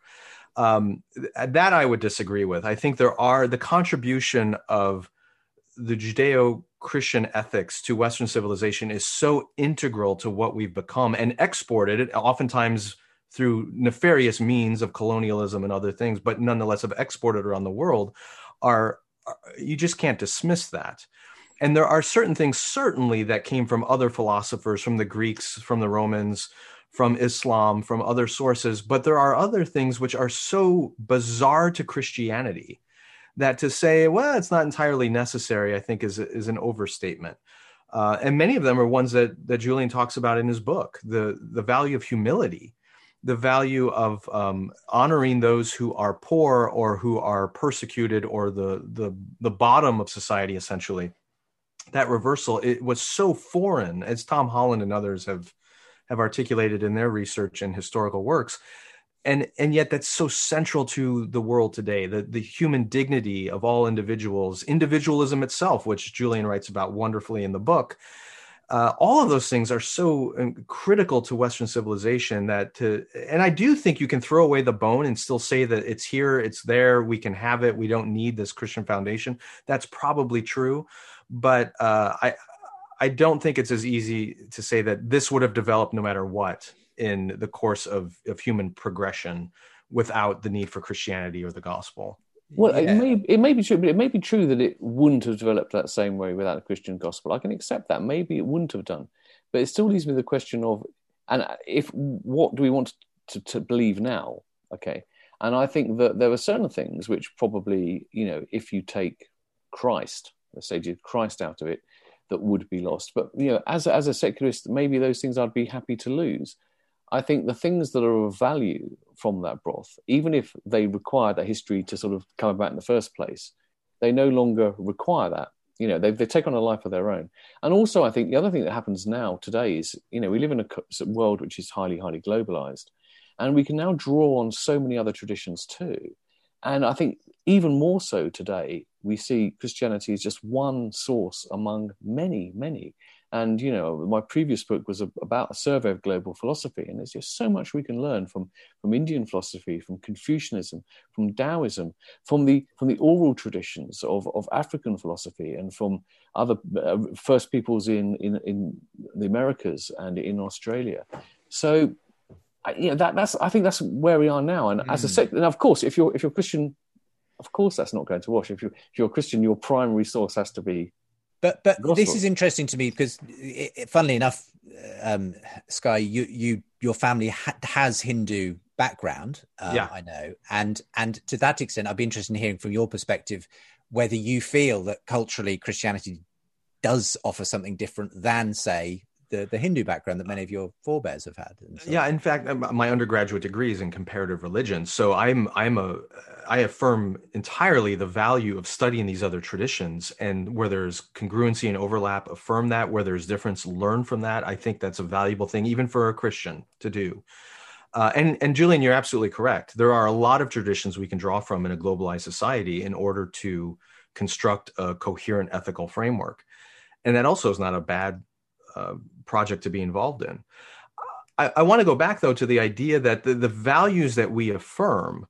Um, that I would disagree with. I think there are the contribution of the Judeo-Christian ethics to Western civilization is so integral to what we've become, and exported it oftentimes through nefarious means of colonialism and other things, but nonetheless have exported around the world, are, are you just can't dismiss that. And there are certain things certainly that came from other philosophers, from the Greeks, from the Romans, from Islam, from other sources, but there are other things which are so bizarre to Christianity that to say, well, it's not entirely necessary, I think is, is an overstatement. Uh, and many of them are ones that, that Julian talks about in his book, the, the value of humility. the value of um, honoring those who are poor or who are persecuted or the the the bottom of society, essentially. That reversal, it was so foreign, as Tom Holland and others have have articulated in their research and historical works. And and yet that's so central to the world today, the, the human dignity of all individuals, individualism itself, which Julian writes about wonderfully in the book. Uh, all of those things are so critical to Western civilization that to, and I do think you can throw away the bone and still say that it's here, it's there, we can have it, we don't need this Christian foundation. That's probably true. But uh, I, I don't think it's as easy to say that this would have developed no matter what in the course of, of human progression without the need for Christianity or the gospel. Well, Yeah. it may it may be true, but it may be true that it wouldn't have developed that same way without a Christian gospel. I can accept that. Maybe it wouldn't have done, but it still leaves me the question of, and if what do we want to, to believe now? Okay, and I think that there are certain things which probably, you know, if you take Christ, let's say, you Christ out of it, that would be lost. But you know, as as a secularist, maybe those things I'd be happy to lose. I think the things that are of value from that broth, even if they require that history to sort of come about in the first place, they no longer require that. You know, they they take on a life of their own. And also, I think the other thing that happens now today is, you know, we live in a world which is highly, highly globalized, and we can now draw on so many other traditions too. And I think even more so today, we see Christianity as just one source among many, many. And, you know, my previous book was a, about a survey of global philosophy. And there's just so much we can learn from, from Indian philosophy, from Confucianism, from Taoism, from the from the oral traditions of, of African philosophy, and from other uh, first peoples in, in, in the Americas and in Australia. So, I, you know, that, that's I think that's where we are now. And mm. as a sect, and of course, if you're if you're Christian, of course that's not going to wash. If you if you're a Christian, your primary source has to be. But but Gospel. This is interesting to me because, it, it, funnily enough, um, Sky, you you your family ha- has Hindu background, uh, yeah. I know, and and to that extent, I'd be interested in hearing from your perspective whether you feel that culturally Christianity does offer something different than, say, the, the Hindu background that many of your forebears have had. And so yeah, in fact, my undergraduate degree is in comparative religion, so I'm I'm a I affirm entirely the value of studying these other traditions, and where there's congruency and overlap, affirm that. Where there's difference, learn from that. I think that's a valuable thing, even for a Christian to do. Uh, and and Julian, you're absolutely correct. There are a lot of traditions we can draw from in a globalized society in order to construct a coherent ethical framework, and that also is not a bad Uh, project to be involved in. I, I want to go back, though, to the idea that the, the values that we affirm,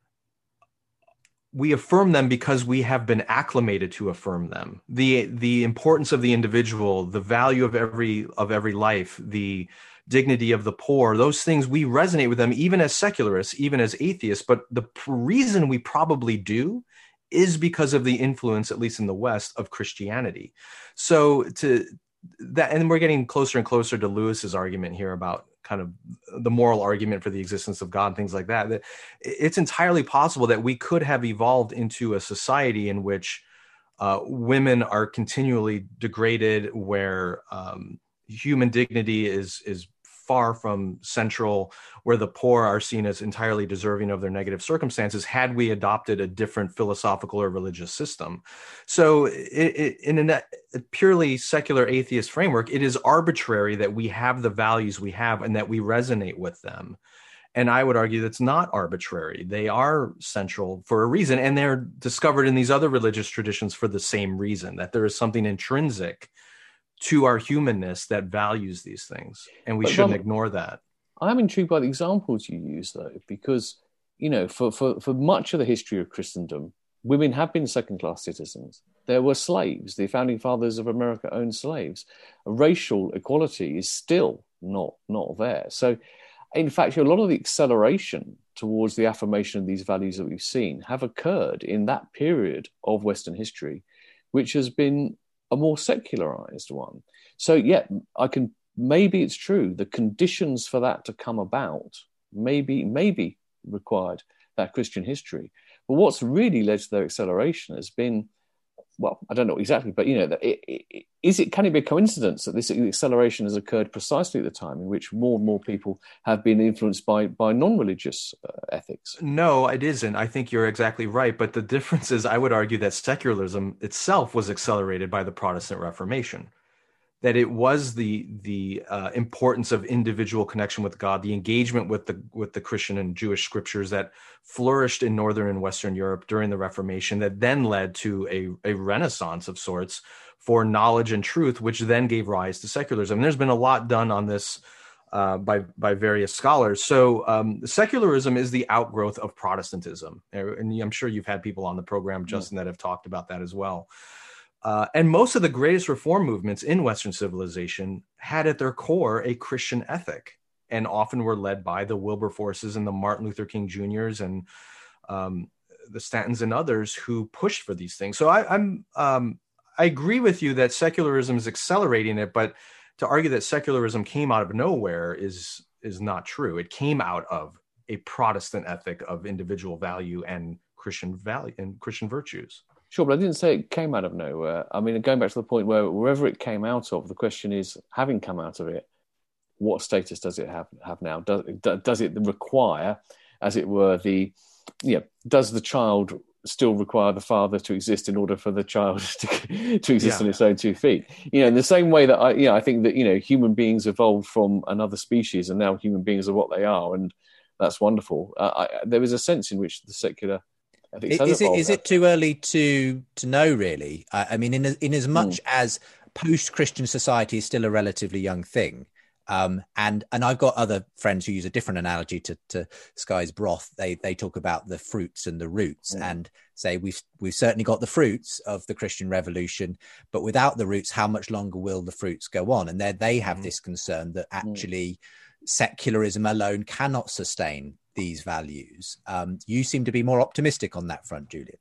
we affirm them because we have been acclimated to affirm them. The the importance of the individual, the value of every of every life, the dignity of the poor, those things, we resonate with them, even as secularists, even as atheists. But the reason we probably do is because of the influence, at least in the West, of Christianity. So to that, and we're getting closer and closer to Lewis's argument here about kind of the moral argument for the existence of God and things like that, that it's entirely possible that we could have evolved into a society in which uh, women are continually degraded, where um, human dignity is is far from central, where the poor are seen as entirely deserving of their negative circumstances, had we adopted a different philosophical or religious system. So it, it, in a purely secular atheist framework, it is arbitrary that we have the values we have and that we resonate with them. And I would argue that's not arbitrary. They are central for a reason, and they're discovered in these other religious traditions for the same reason, that there is something intrinsic to our humanness that values these things, and we but shouldn't Robert, ignore that. I'm intrigued by the examples you use, though, because, you know, for, for, for much of the history of Christendom, women have been second-class citizens. There were slaves. The founding fathers of America owned slaves. Racial equality is still not, not there. So, in fact, a lot of the acceleration towards the affirmation of these values that we've seen have occurred in that period of Western history, which has been a more secularized one. So, yeah, I can, maybe it's true, the conditions for that to come about maybe, maybe required that Christian history. But what's really led to their acceleration has been well, I don't know exactly, but, you know, that it, it, is it, can it be a coincidence that this acceleration has occurred precisely at the time in which more and more people have been influenced by, by non-religious uh, ethics? No, it isn't. I think you're exactly right. But the difference is, I would argue that secularism itself was accelerated by the Protestant Reformation. That it was the the uh, importance of individual connection with God, the engagement with the with the Christian and Jewish scriptures that flourished in Northern and Western Europe during the Reformation, that then led to a, a renaissance of sorts for knowledge and truth, which then gave rise to secularism. And there's been a lot done on this uh, by by various scholars. So um, secularism is the outgrowth of Protestantism, and I'm sure you've had people on the program, Justin, that have talked about that as well. Uh, and most of the greatest reform movements in Western civilization had at their core a Christian ethic, and often were led by the Wilberforces and the Martin Luther King Juniors and um, the Stantons and others who pushed for these things. So I, I'm um, I agree with you that secularism is accelerating it, but to argue that secularism came out of nowhere is is not true. It came out of a Protestant ethic of individual value and Christian value and Christian virtues. Sure, but I didn't say it came out of nowhere. I mean, going back to the point where wherever it came out of, the question is, having come out of it, what status does it have have now? Does does it require, as it were, the, you know, does the child still require the father to exist in order for the child to, to exist Yeah. on its own two feet? You know, in the same way that I, you know, I think that, you know, human beings evolved from another species, and now human beings are what they are, and that's wonderful. Uh, I, there is a sense in which the secular Is, is it is it too early to to know, really? I, I mean, in in as much mm. as post-Christian society is still a relatively young thing, um, and and I've got other friends who use a different analogy to, to Skye's broth. They they talk about the fruits and the roots, mm. and say we've we've certainly got the fruits of the Christian Revolution, but without the roots, how much longer will the fruits go on? And they they have mm. this concern that actually mm. secularism alone cannot sustain these values. Um, you seem to be more optimistic on that front, Julian.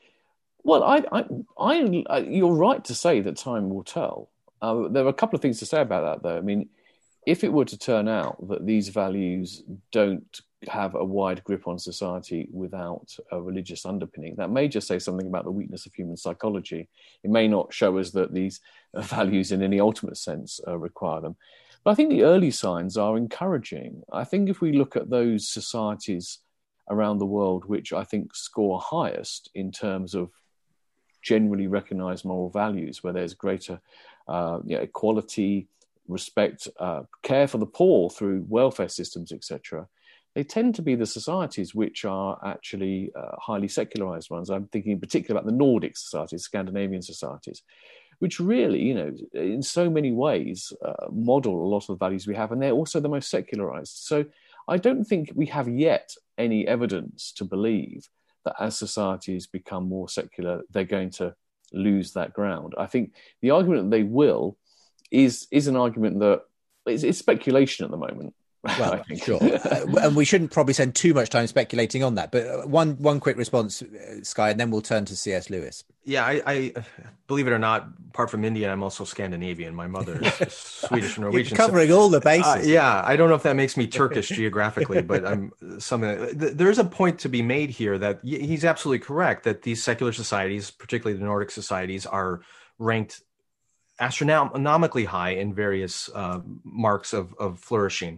Well, I, I, I, I you're right to say that time will tell. Uh, there are a couple of things to say about that, though. I mean, if it were to turn out that these values don't have a wide grip on society without a religious underpinning, that may just say something about the weakness of human psychology. It may not show us that these values in any ultimate sense uh, require them. But I think the early signs are encouraging. I think if we look at those societies around the world which I think score highest in terms of generally recognized moral values, where there's greater uh, you know, equality, respect, uh, care for the poor through welfare systems, et cetera, they tend to be the societies which are actually uh, highly secularized ones. I'm thinking in particular about the Nordic societies, Scandinavian societies, which really, you know, in so many ways uh, model a lot of the values we have, and they're also the most secularized. So I don't think we have yet any evidence to believe that as societies become more secular, they're going to lose that ground. I think the argument that they will is is an argument that it's, it's speculation at the moment. Well, I think. Sure. uh, and we shouldn't probably spend too much time speculating on that. But one one quick response, uh, Skye, and then we'll turn to C S Lewis. Yeah, I, I believe it or not, apart from Indian, I'm also Scandinavian. My mother is Swedish and Norwegian. You're covering so, all the bases. Uh, yeah, I don't know if that makes me Turkish geographically, but I'm something. There's a point to be made here that he's absolutely correct that these secular societies, particularly the Nordic societies, are ranked astronomically high in various uh, marks of, of flourishing.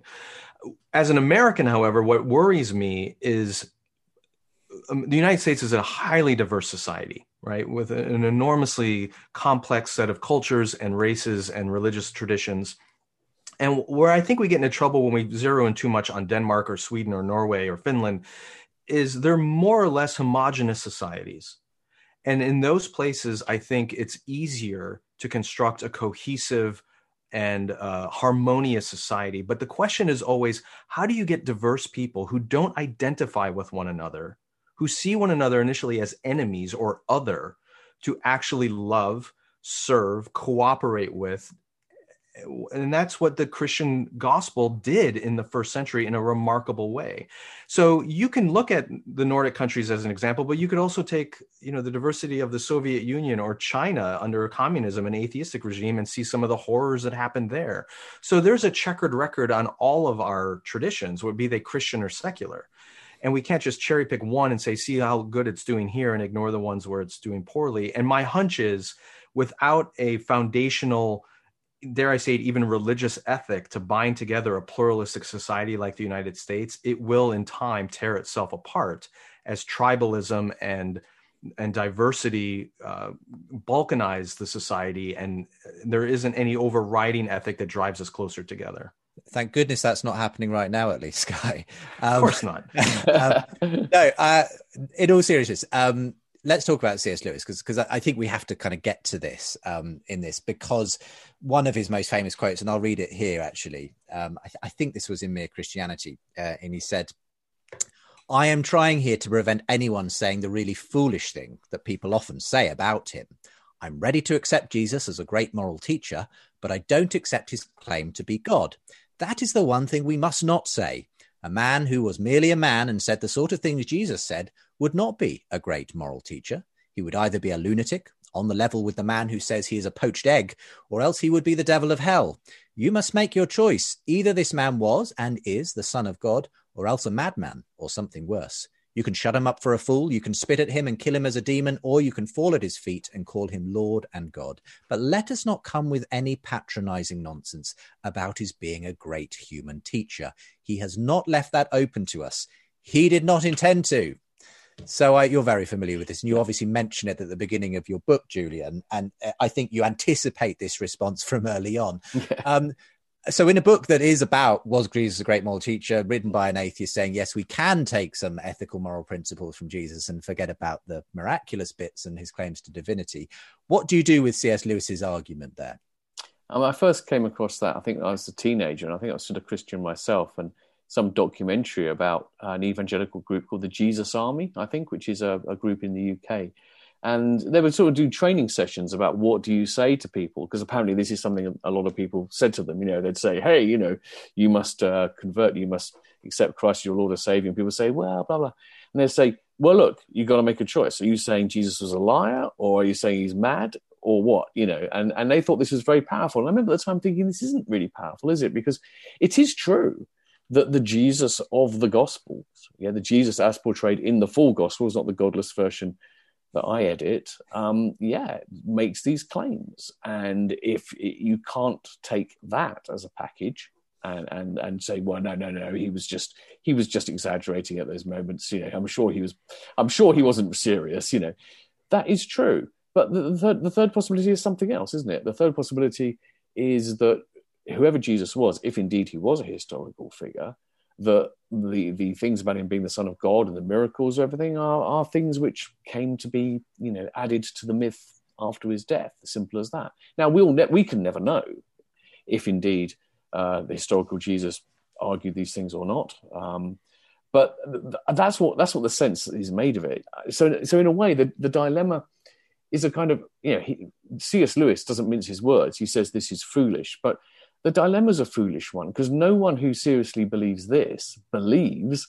As an American, however, what worries me is um, the United States is a highly diverse society, right, with an enormously complex set of cultures and races and religious traditions. And where I think we get into trouble when we zero in too much on Denmark or Sweden or Norway or Finland is they're more or less homogenous societies. And in those places, I think it's easier to construct a cohesive and uh, harmonious society. But the question is always, how do you get diverse people who don't identify with one another, who see one another initially as enemies or other, to actually love, serve, cooperate with? And that's what the Christian gospel did in the first century in a remarkable way. So you can look at the Nordic countries as an example, but you could also take, you know, the diversity of the Soviet Union or China under communism, an atheistic regime, and see some of the horrors that happened there. So there's a checkered record on all of our traditions, would be they Christian or secular. And we can't just cherry pick one and say, see how good it's doing here, and ignore the ones where it's doing poorly. And my hunch is, without a foundational, dare I say it, even religious ethic to bind together a pluralistic society like the United States, it will in time tear itself apart as tribalism and and diversity uh, balkanize the society, and there isn't any overriding ethic that drives us closer together. Thank goodness that's not happening right now, at least, Sky. Um, of course not. um, no, uh, in all seriousness, um, let's talk about C S Lewis, because because I think we have to kind of get to this um, in this, because one of his most famous quotes, and I'll read it here actually, um, I, th- I think this was in Mere Christianity, uh, and he said, "I am trying here to prevent anyone saying the really foolish thing that people often say about him. I'm ready to accept Jesus as a great moral teacher, but I don't accept his claim to be God. That is the one thing we must not say. A man who was merely a man and said the sort of things Jesus said would not be a great moral teacher. He would either be a lunatic, on the level with the man who says he is a poached egg, or else he would be the devil of hell. You must make your choice. Either this man was and is the Son of God, or else a madman, or something worse. You can shut him up for a fool, you can spit at him and kill him as a demon, or you can fall at his feet and call him Lord and God. But let us not come with any patronizing nonsense about his being a great human teacher. He has not left that open to us. He did not intend to." So uh, you're very familiar with this, and you obviously mention it at the beginning of your book, Julian, and uh, I think you anticipate this response from early on. Yeah. Um, So in a book that is about, was Jesus a great moral teacher, written by an atheist, saying, yes, we can take some ethical moral principles from Jesus and forget about the miraculous bits and his claims to divinity, what do you do with C S Lewis's argument there? Um, I first came across that, I think I was a teenager, and I think I was still a Christian myself, and some documentary about an evangelical group called the Jesus Army, I think, which is a, a group in the U K. And they would sort of do training sessions about what do you say to people, because apparently this is something a lot of people said to them. You know, they'd say, hey, you know, you must uh, convert, you must accept Christ as your Lord and Savior. And people say, well, blah, blah. And they'd say, well, look, you've got to make a choice. Are you saying Jesus was a liar, or are you saying he's mad, or what? You know, and, and they thought this was very powerful. And I remember at the time thinking, this isn't really powerful, is it? Because it is true that the Jesus of the Gospels, yeah, the Jesus as portrayed in the full Gospels, not the godless version that I edit, um, yeah, makes these claims. And if it, you can't take that as a package and, and and say, well, no, no, no, he was just he was just exaggerating at those moments. You know, I'm sure he was, I'm sure he wasn't serious. You know, that is true. But the, the third, the third possibility is something else, isn't it? The third possibility is that whoever Jesus was, if indeed he was a historical figure, that the the things about him being the Son of God and the miracles, everything are, are things which came to be, you know, added to the myth after his death. As simple as that. Now we'll ne- we can never know if indeed uh, the historical Jesus argued these things or not. Um, but th- that's what that's what the sense is made of it. So so in a way, the, the dilemma is a kind of, you know, he, C S Lewis doesn't mince his words. He says this is foolish, but the dilemma's a foolish one, because no one who seriously believes this believes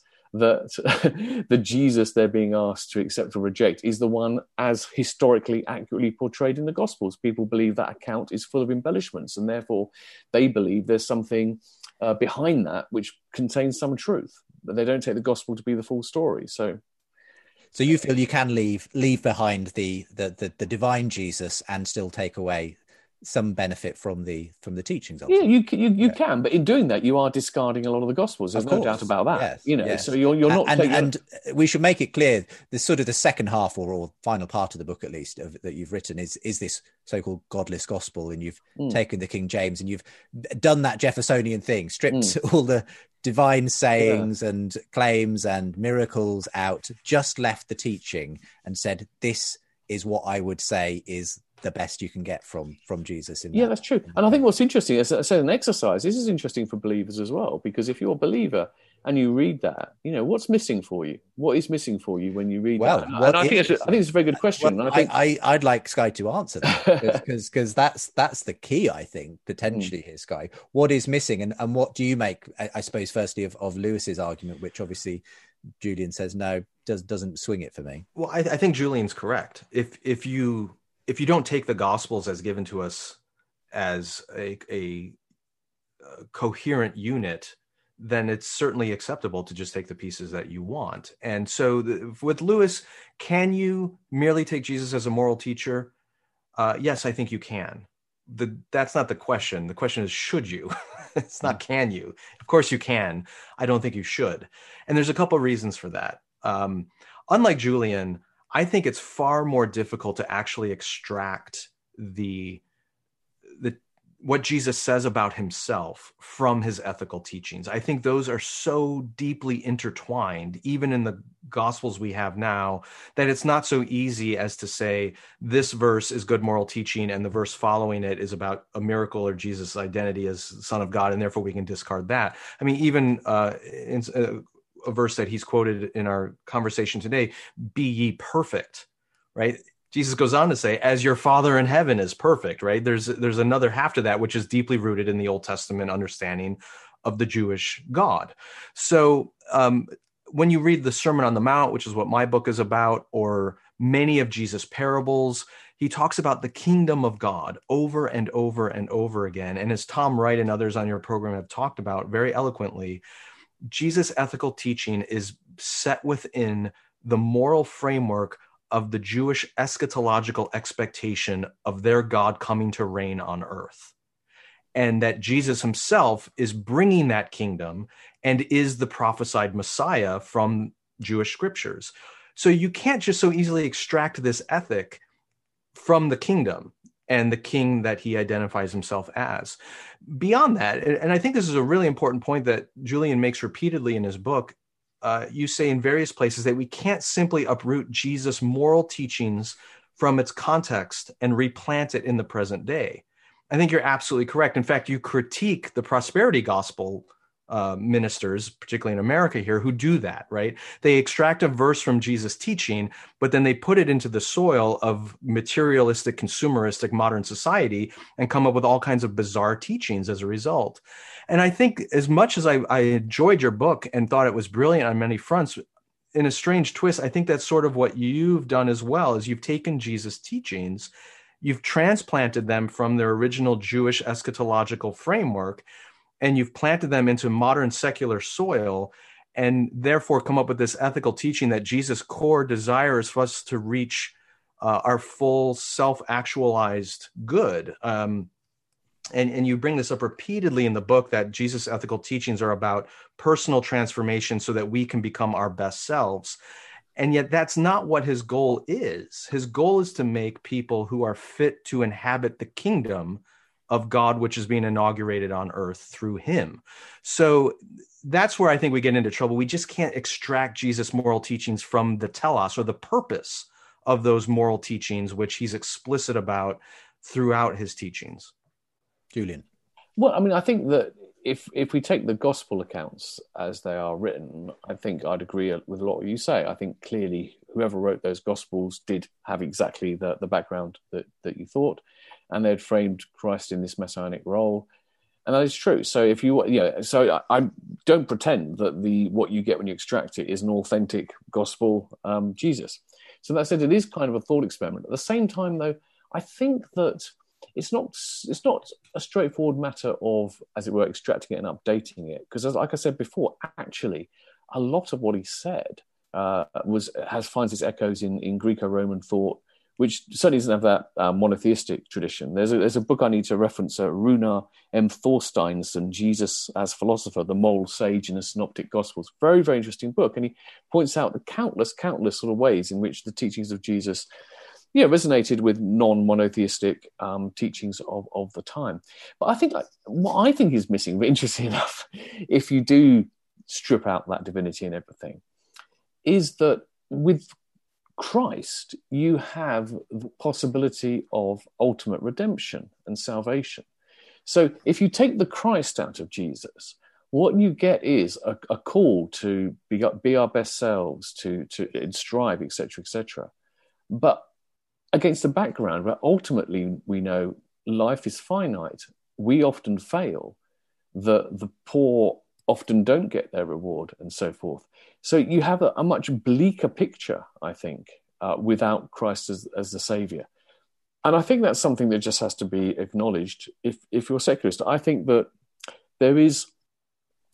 that the Jesus they're being asked to accept or reject is the one as historically accurately portrayed in the Gospels. People believe that account is full of embellishments, and therefore they believe there's something uh, behind that which contains some truth, but they don't take the Gospel to be the full story. So So you feel you can leave leave behind the the the, the divine Jesus and still take away some benefit from the from the teachings of yeah you can, you, you yeah. can but in doing that you are discarding a lot of the Gospels. There's no doubt about that. Yes, you know yes. So you're you're not and, taking... and we should make it clear the sort of the second half or, or final part of the book at least of, that you've written is is this so-called godless gospel, and you've mm. taken the King James and you've done that Jeffersonian thing, stripped mm. all the divine sayings yeah. and claims and miracles out, just left the teaching and said this is what I would say is the best you can get from from Jesus. In yeah, that. that's true. And I think what's interesting is, as an exercise, this is interesting for believers as well, because if you're a believer and you read that, you know, what's missing for you? What is missing for you when you read well, that? And I think, it's, I think it's a very good question. Well, I think... I, I, I'd like Sky to answer that, because because that's that's the key, I think, potentially mm. here, Sky. What is missing, and, and what do you make, I, I suppose, firstly, of, of Lewis's argument, which obviously Julian says, no, does, doesn't swing it for me? Well, I, I think Julian's correct. If if you... If you don't take the Gospels as given to us as a, a, a coherent unit, then it's certainly acceptable to just take the pieces that you want. And so the, with Lewis, can you merely take Jesus as a moral teacher? Uh, yes, I think you can. The, that's not the question. The question is, should you? It's not, can you? Of course you can. I don't think you should. And there's a couple of reasons for that. Um, unlike Julian, I think it's far more difficult to actually extract the, the what Jesus says about himself from his ethical teachings. I think those are so deeply intertwined, even in the Gospels we have now, that it's not so easy as to say this verse is good moral teaching and the verse following it is about a miracle or Jesus' identity as Son of God, and therefore we can discard that. I mean, even uh, in a, a verse that he's quoted in our conversation today, be ye perfect, right? Jesus goes on to say, as your Father in heaven is perfect, right? There's there's another half to that, which is deeply rooted in the Old Testament understanding of the Jewish God. So um, when you read the Sermon on the Mount, which is what my book is about, or many of Jesus' parables, he talks about the kingdom of God over and over and over again. And as Tom Wright and others on your program have talked about very eloquently, Jesus' ethical teaching is set within the moral framework of the Jewish eschatological expectation of their God coming to reign on earth. And that Jesus himself is bringing that kingdom and is the prophesied Messiah from Jewish scriptures. So you can't just so easily extract this ethic from the kingdom and the king that he identifies himself as. Beyond that, and I think this is a really important point that Julian makes repeatedly in his book, Uh, you say in various places that we can't simply uproot Jesus' moral teachings from its context and replant it in the present day. I think you're absolutely correct. In fact, you critique the prosperity gospel uh, ministers, particularly in America here, who do that, right? They extract a verse from Jesus' teaching, but then they put it into the soil of materialistic, consumeristic modern society and come up with all kinds of bizarre teachings as a result. And I think as much as I, I enjoyed your book and thought it was brilliant on many fronts, in a strange twist, I think that's sort of what you've done as well, is you've taken Jesus' teachings, you've transplanted them from their original Jewish eschatological framework, and you've planted them into modern secular soil, and therefore come up with this ethical teaching that Jesus' core desire is for us to reach uh, our full self-actualized good. Um, and, and you bring this up repeatedly in the book, that Jesus' ethical teachings are about personal transformation so that we can become our best selves. And yet that's not what his goal is. His goal is to make people who are fit to inhabit the kingdom of God, which is being inaugurated on earth through him. So that's where I think we get into trouble. We just can't extract Jesus' moral teachings from the telos, or the purpose of those moral teachings, which he's explicit about throughout his teachings. Julian. Well, I mean, I think that if if we take the gospel accounts as they are written, I think I'd agree with a lot of what you say. I think clearly whoever wrote those gospels did have exactly the, the background that, that you thought, and they'd framed Christ in this messianic role. And that is true. So if you, you know, so I, I don't pretend that the what you get when you extract it is an authentic gospel um, Jesus. So that said, it is kind of a thought experiment. At the same time, though, I think that it's not it's not a straightforward matter of, as it were, extracting it and updating it. Because, like I said before, actually, a lot of what he said uh, was has finds its echoes in, in Greco-Roman thought, which certainly doesn't have that uh, monotheistic tradition. There's a, there's a book I need to reference, uh, Runar M. Thorsteinsson, Jesus as Philosopher, the Moral Sage in the Synoptic Gospels. Very, very interesting book. And he points out the countless, countless sort of ways in which the teachings of Jesus yeah, resonated with non-monotheistic um, teachings of, of the time. But I think like, what I think is missing, but interesting enough, if you do strip out that divinity and everything, is that with Christ, you have the possibility of ultimate redemption and salvation. So if you take the Christ out of Jesus, what you get is a, a call to be, be our best selves, to, to strive, et cetera, et cetera. But against the background where ultimately we know life is finite, we often fail, the, the poor often don't get their reward, and so forth. So you have a, a much bleaker picture, I think, uh, without Christ as, as the Saviour. And I think that's something that just has to be acknowledged. If, if you're secularist, I think that there is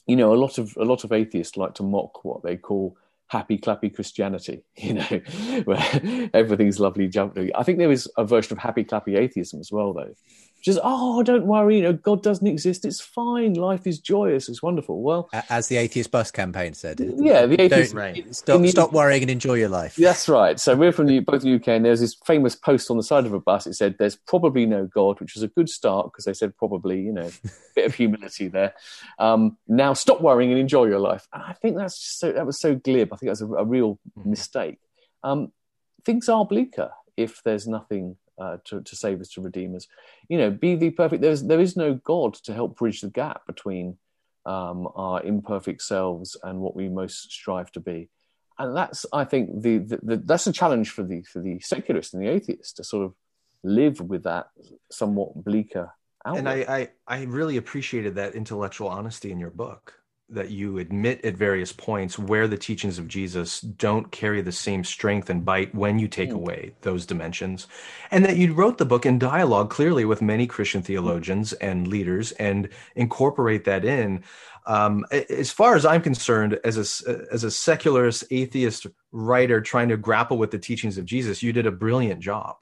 you know, a lot of a lot of atheists like to mock what they call happy clappy Christianity, you know, where everything's lovely jumpy. I think there is a version of happy clappy atheism as well, though. Just, oh, don't worry, you know, God doesn't exist. It's fine. Life is joyous. It's wonderful. Well, as the Atheist Bus campaign said, yeah, the atheist, right. Stop, the, stop worrying and enjoy your life. That's right. So we're from the, both the U K, and there's this famous post on the side of a bus. It said, "There's probably no God," which was a good start because they said probably, you know, a bit of humility there. Um, now stop worrying and enjoy your life. And I think that's just so that was so glib. I think that's a, a real mm-hmm. mistake. Um, things are bleaker if there's nothing. Uh, to, to save us, to redeem us, you know, be the perfect. There's there is no God to help bridge the gap between um, our imperfect selves and what we most strive to be, and that's I think the, the, the that's a challenge for the for the secularist and the atheist to sort of live with that somewhat bleaker outlook. And I, I I really appreciated that intellectual honesty in your book, that you admit at various points where the teachings of Jesus don't carry the same strength and bite when you take mm. away those dimensions. And that you wrote the book in dialogue clearly with many Christian theologians and leaders and incorporate that in. Um, as far as I'm concerned, as a, as a secularist atheist writer trying to grapple with the teachings of Jesus, you did a brilliant job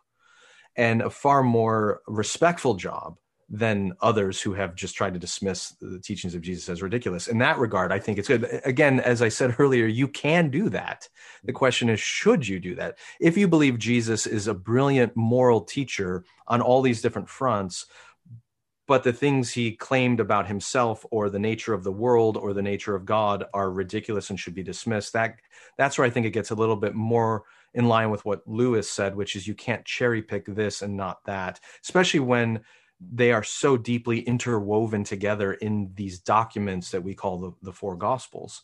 and a far more respectful job than others who have just tried to dismiss the teachings of Jesus as ridiculous. In that regard, I think it's good. Again, as I said earlier, you can do that. The question is, should you do that? If you believe Jesus is a brilliant moral teacher on all these different fronts, but the things he claimed about himself or the nature of the world or the nature of God are ridiculous and should be dismissed, that that's where I think it gets a little bit more in line with what Lewis said, which is you can't cherry pick this and not that, especially when they are so deeply interwoven together in these documents that we call the, the four Gospels.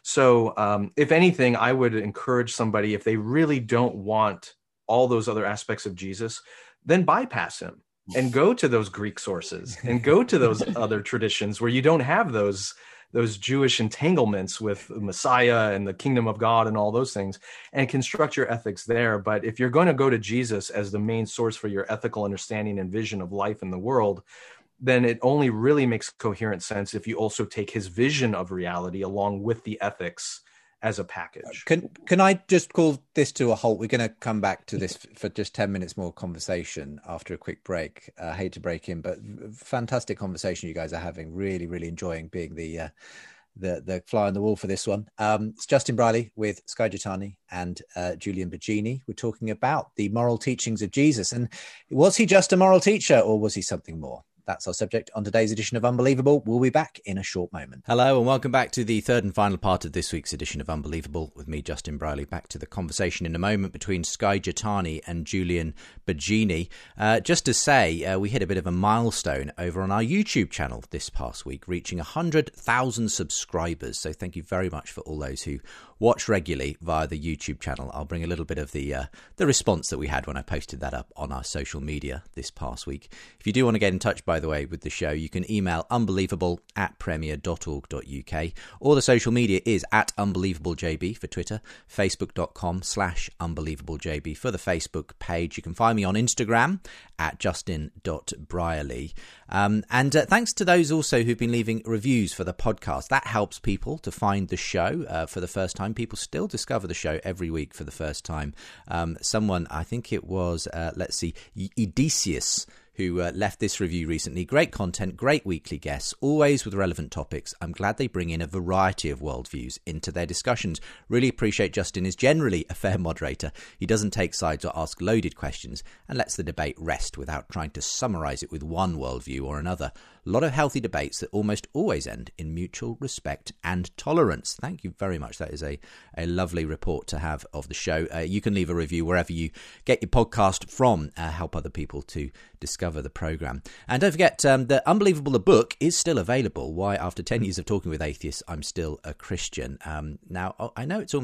So um, if anything, I would encourage somebody, if they really don't want all those other aspects of Jesus, then bypass him and go to those Greek sources and go to those other traditions where you don't have those those Jewish entanglements with Messiah and the kingdom of God and all those things, and construct your ethics there. But if you're going to go to Jesus as the main source for your ethical understanding and vision of life in the world, then it only really makes coherent sense if you also take his vision of reality along with the ethics as a package. Can can I just call this to a halt? We're going to come back to this for just ten minutes more conversation after a quick break. I uh, hate to break in, but fantastic conversation you guys are having. Really, really enjoying being the uh, the the fly on the wall for this one. Um, it's Justin Brierley with Skye Jethani and uh, Julian Baggini. We're talking about the moral teachings of Jesus. And was he just a moral teacher or was he something more? That's our subject on today's edition of Unbelievable. We'll be back in a short moment. Hello and welcome back to the third and final part of this week's edition of Unbelievable with me, Justin Brierley. Back to the conversation in a moment between Skye Jethani and Julian Baggini. Uh, just to say, uh, we hit a bit of a milestone over on our YouTube channel this past week, reaching one hundred thousand subscribers. So thank you very much for all those who watch regularly via the YouTube channel. I'll bring a little bit of the uh, the response that we had when I posted that up on our social media this past week. If you do want to get in touch, by the way, with the show, you can email unbelievable at premier dot org dot uk, or the social media is at unbelievablejb for Twitter, facebook.com slash unbelievablejb for the Facebook page. You can find me on Instagram at justin.brierley. Um, and uh, thanks to those also who've been leaving reviews for the podcast. That helps people to find the show uh, for the first time. People still discover the show every week for the first time. Um, someone, I think it was, uh, let's see, Edesius, who uh, left this review recently. Great content, great weekly guests, always with relevant topics. I'm glad they bring in a variety of worldviews into their discussions. Really appreciate Justin is generally a fair moderator. He doesn't take sides or ask loaded questions and lets the debate rest without trying to summarise it with one worldview or another. A lot of healthy debates that almost always end in mutual respect and tolerance. Thank you very much. That is a, a lovely report to have of the show. Uh, you can leave a review wherever you get your podcast from. Uh, help other people to discover the programme. And don't forget, um, the Unbelievable the book is still available. Why, after ten years of talking with atheists, I'm still a Christian. Um, now, I know it's almost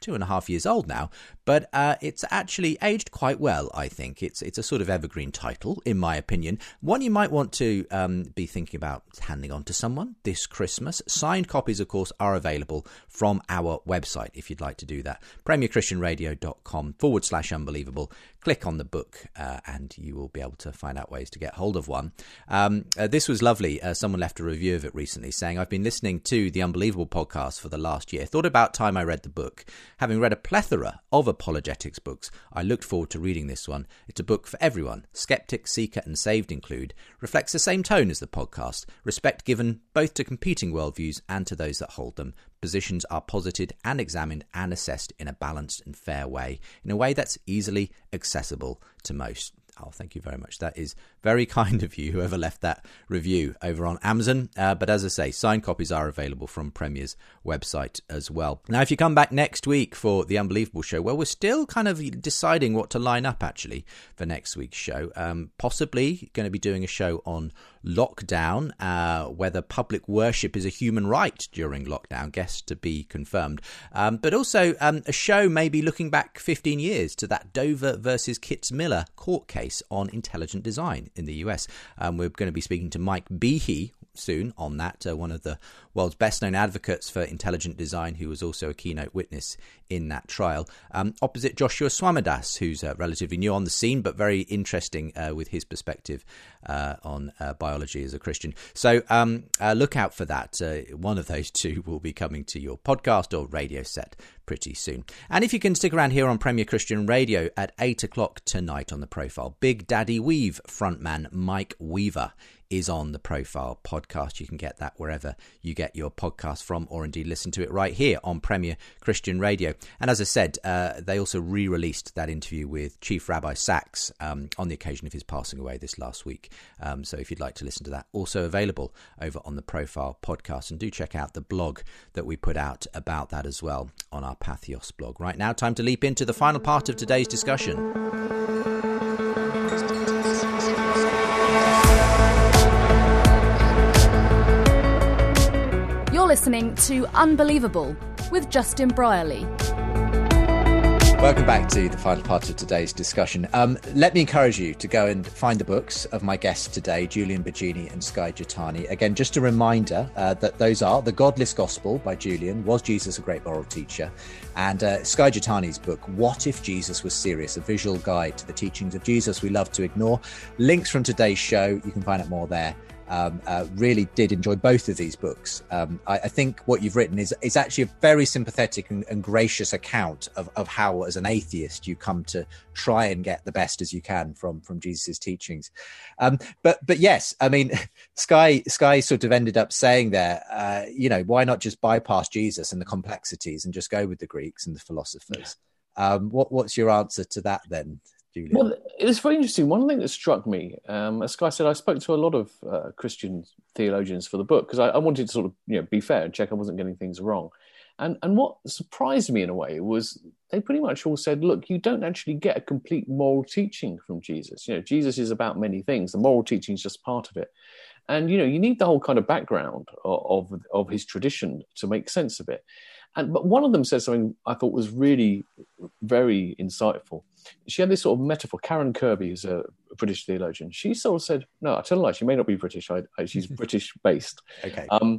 two and a half years old now, but uh, it's actually aged quite well, I think. It's it's a sort of evergreen title, in my opinion. One you might want to um, be thinking about handing on to someone this Christmas. Signed copies, of course, are available from our website, if you'd like to do that. premierchristianradio.com forward slash unbelievable. Click on the book uh, and you will be able to find out ways to get hold of one. Um, uh, this was lovely. Uh, someone left a review of it recently saying, I've been listening to the Unbelievable podcast for the last year. Thought about time I read the book. Having read a plethora of apologetics books, I looked forward to reading this one. It's a book for everyone. Skeptic, seeker and saved include. Reflects the same tone as the podcast. Respect given both to competing worldviews and to those that hold them. Positions are posited and examined and assessed in a balanced and fair way, in a way that's easily accessible to most. Oh, thank you very much. That is very kind of you, whoever left that review over on Amazon. Uh, but as I say, signed copies are available from Premier's website as well. Now, if you come back next week for the Unbelievable show, well, we're still kind of deciding what to line up, actually, for next week's show. Um, possibly going to be doing a show on lockdown, uh, whether public worship is a human right during lockdown, guess to be confirmed. Um, but also um, a show maybe looking back fifteen years to that Dover versus Kitzmiller court case on intelligent design in the U S. Um, we're going to be speaking to Mike Behe soon on that, uh, one of the world's best known advocates for intelligent design, who was also a keynote witness in that trial, um, opposite Joshua Swamidass, who's uh, relatively new on the scene, but very interesting uh, with his perspective uh, on uh, biology as a Christian. So um, uh, look out for that. Uh, one of those two will be coming to your podcast or radio set pretty soon. And if you can stick around here on Premier Christian Radio at eight o'clock tonight on The Profile, Big Daddy Weave frontman Mike Weaver is on The Profile podcast. You can get that wherever you get your podcast from, or indeed listen to it right here on Premier Christian Radio. And as I said, uh, they also re-released that interview with Chief Rabbi Sachs um, on the occasion of his passing away this last week. Um, so if you'd like to listen to that, also available over on The Profile podcast. And do check out the blog that we put out about that as well on our Patheos blog. Right now, time to leap into the final part of today's discussion. You're listening to Unbelievable with Justin Brierley. Welcome back to the final part of today's discussion. Um, let me encourage you to go and find the books of my guests today, Julian Baggini and Skye Jethani. Again, just a reminder uh, that those are The Godless Gospel by Julian, Was Jesus a Great Moral Teacher? And uh, Skye Jethani's book, What If Jesus Was Serious? A Visual Guide to the Teachings of Jesus We Love to Ignore. Links from today's show, you can find out more there. Um, uh, really did enjoy both of these books. Um, I, I think what you've written is is actually a very sympathetic and, and gracious account of, of how, as an atheist, you come to try and get the best as you can from from Jesus's teachings. Um, but but yes, I mean, Skye Skye sort of ended up saying there, uh, you know, why not just bypass Jesus and the complexities and just go with the Greeks and the philosophers? Um, what what's your answer to that then? Julian? Well, it was very interesting. One thing that struck me, um, as Skye said, I spoke to a lot of uh, Christian theologians for the book because I, I wanted to sort of, you know, be fair and check I wasn't getting things wrong. And and what surprised me in a way was they pretty much all said, look, you don't actually get a complete moral teaching from Jesus. You know, Jesus is about many things. The moral teaching is just part of it. And, you know, you need the whole kind of background of, of, of his tradition to make sense of it. And but one of them said something I thought was really very insightful. She had this sort of metaphor. Karen Kirby, who's a British theologian, she sort of said, no, I tell a lie, she may not be British. I, I, she's British-based. Okay. Um,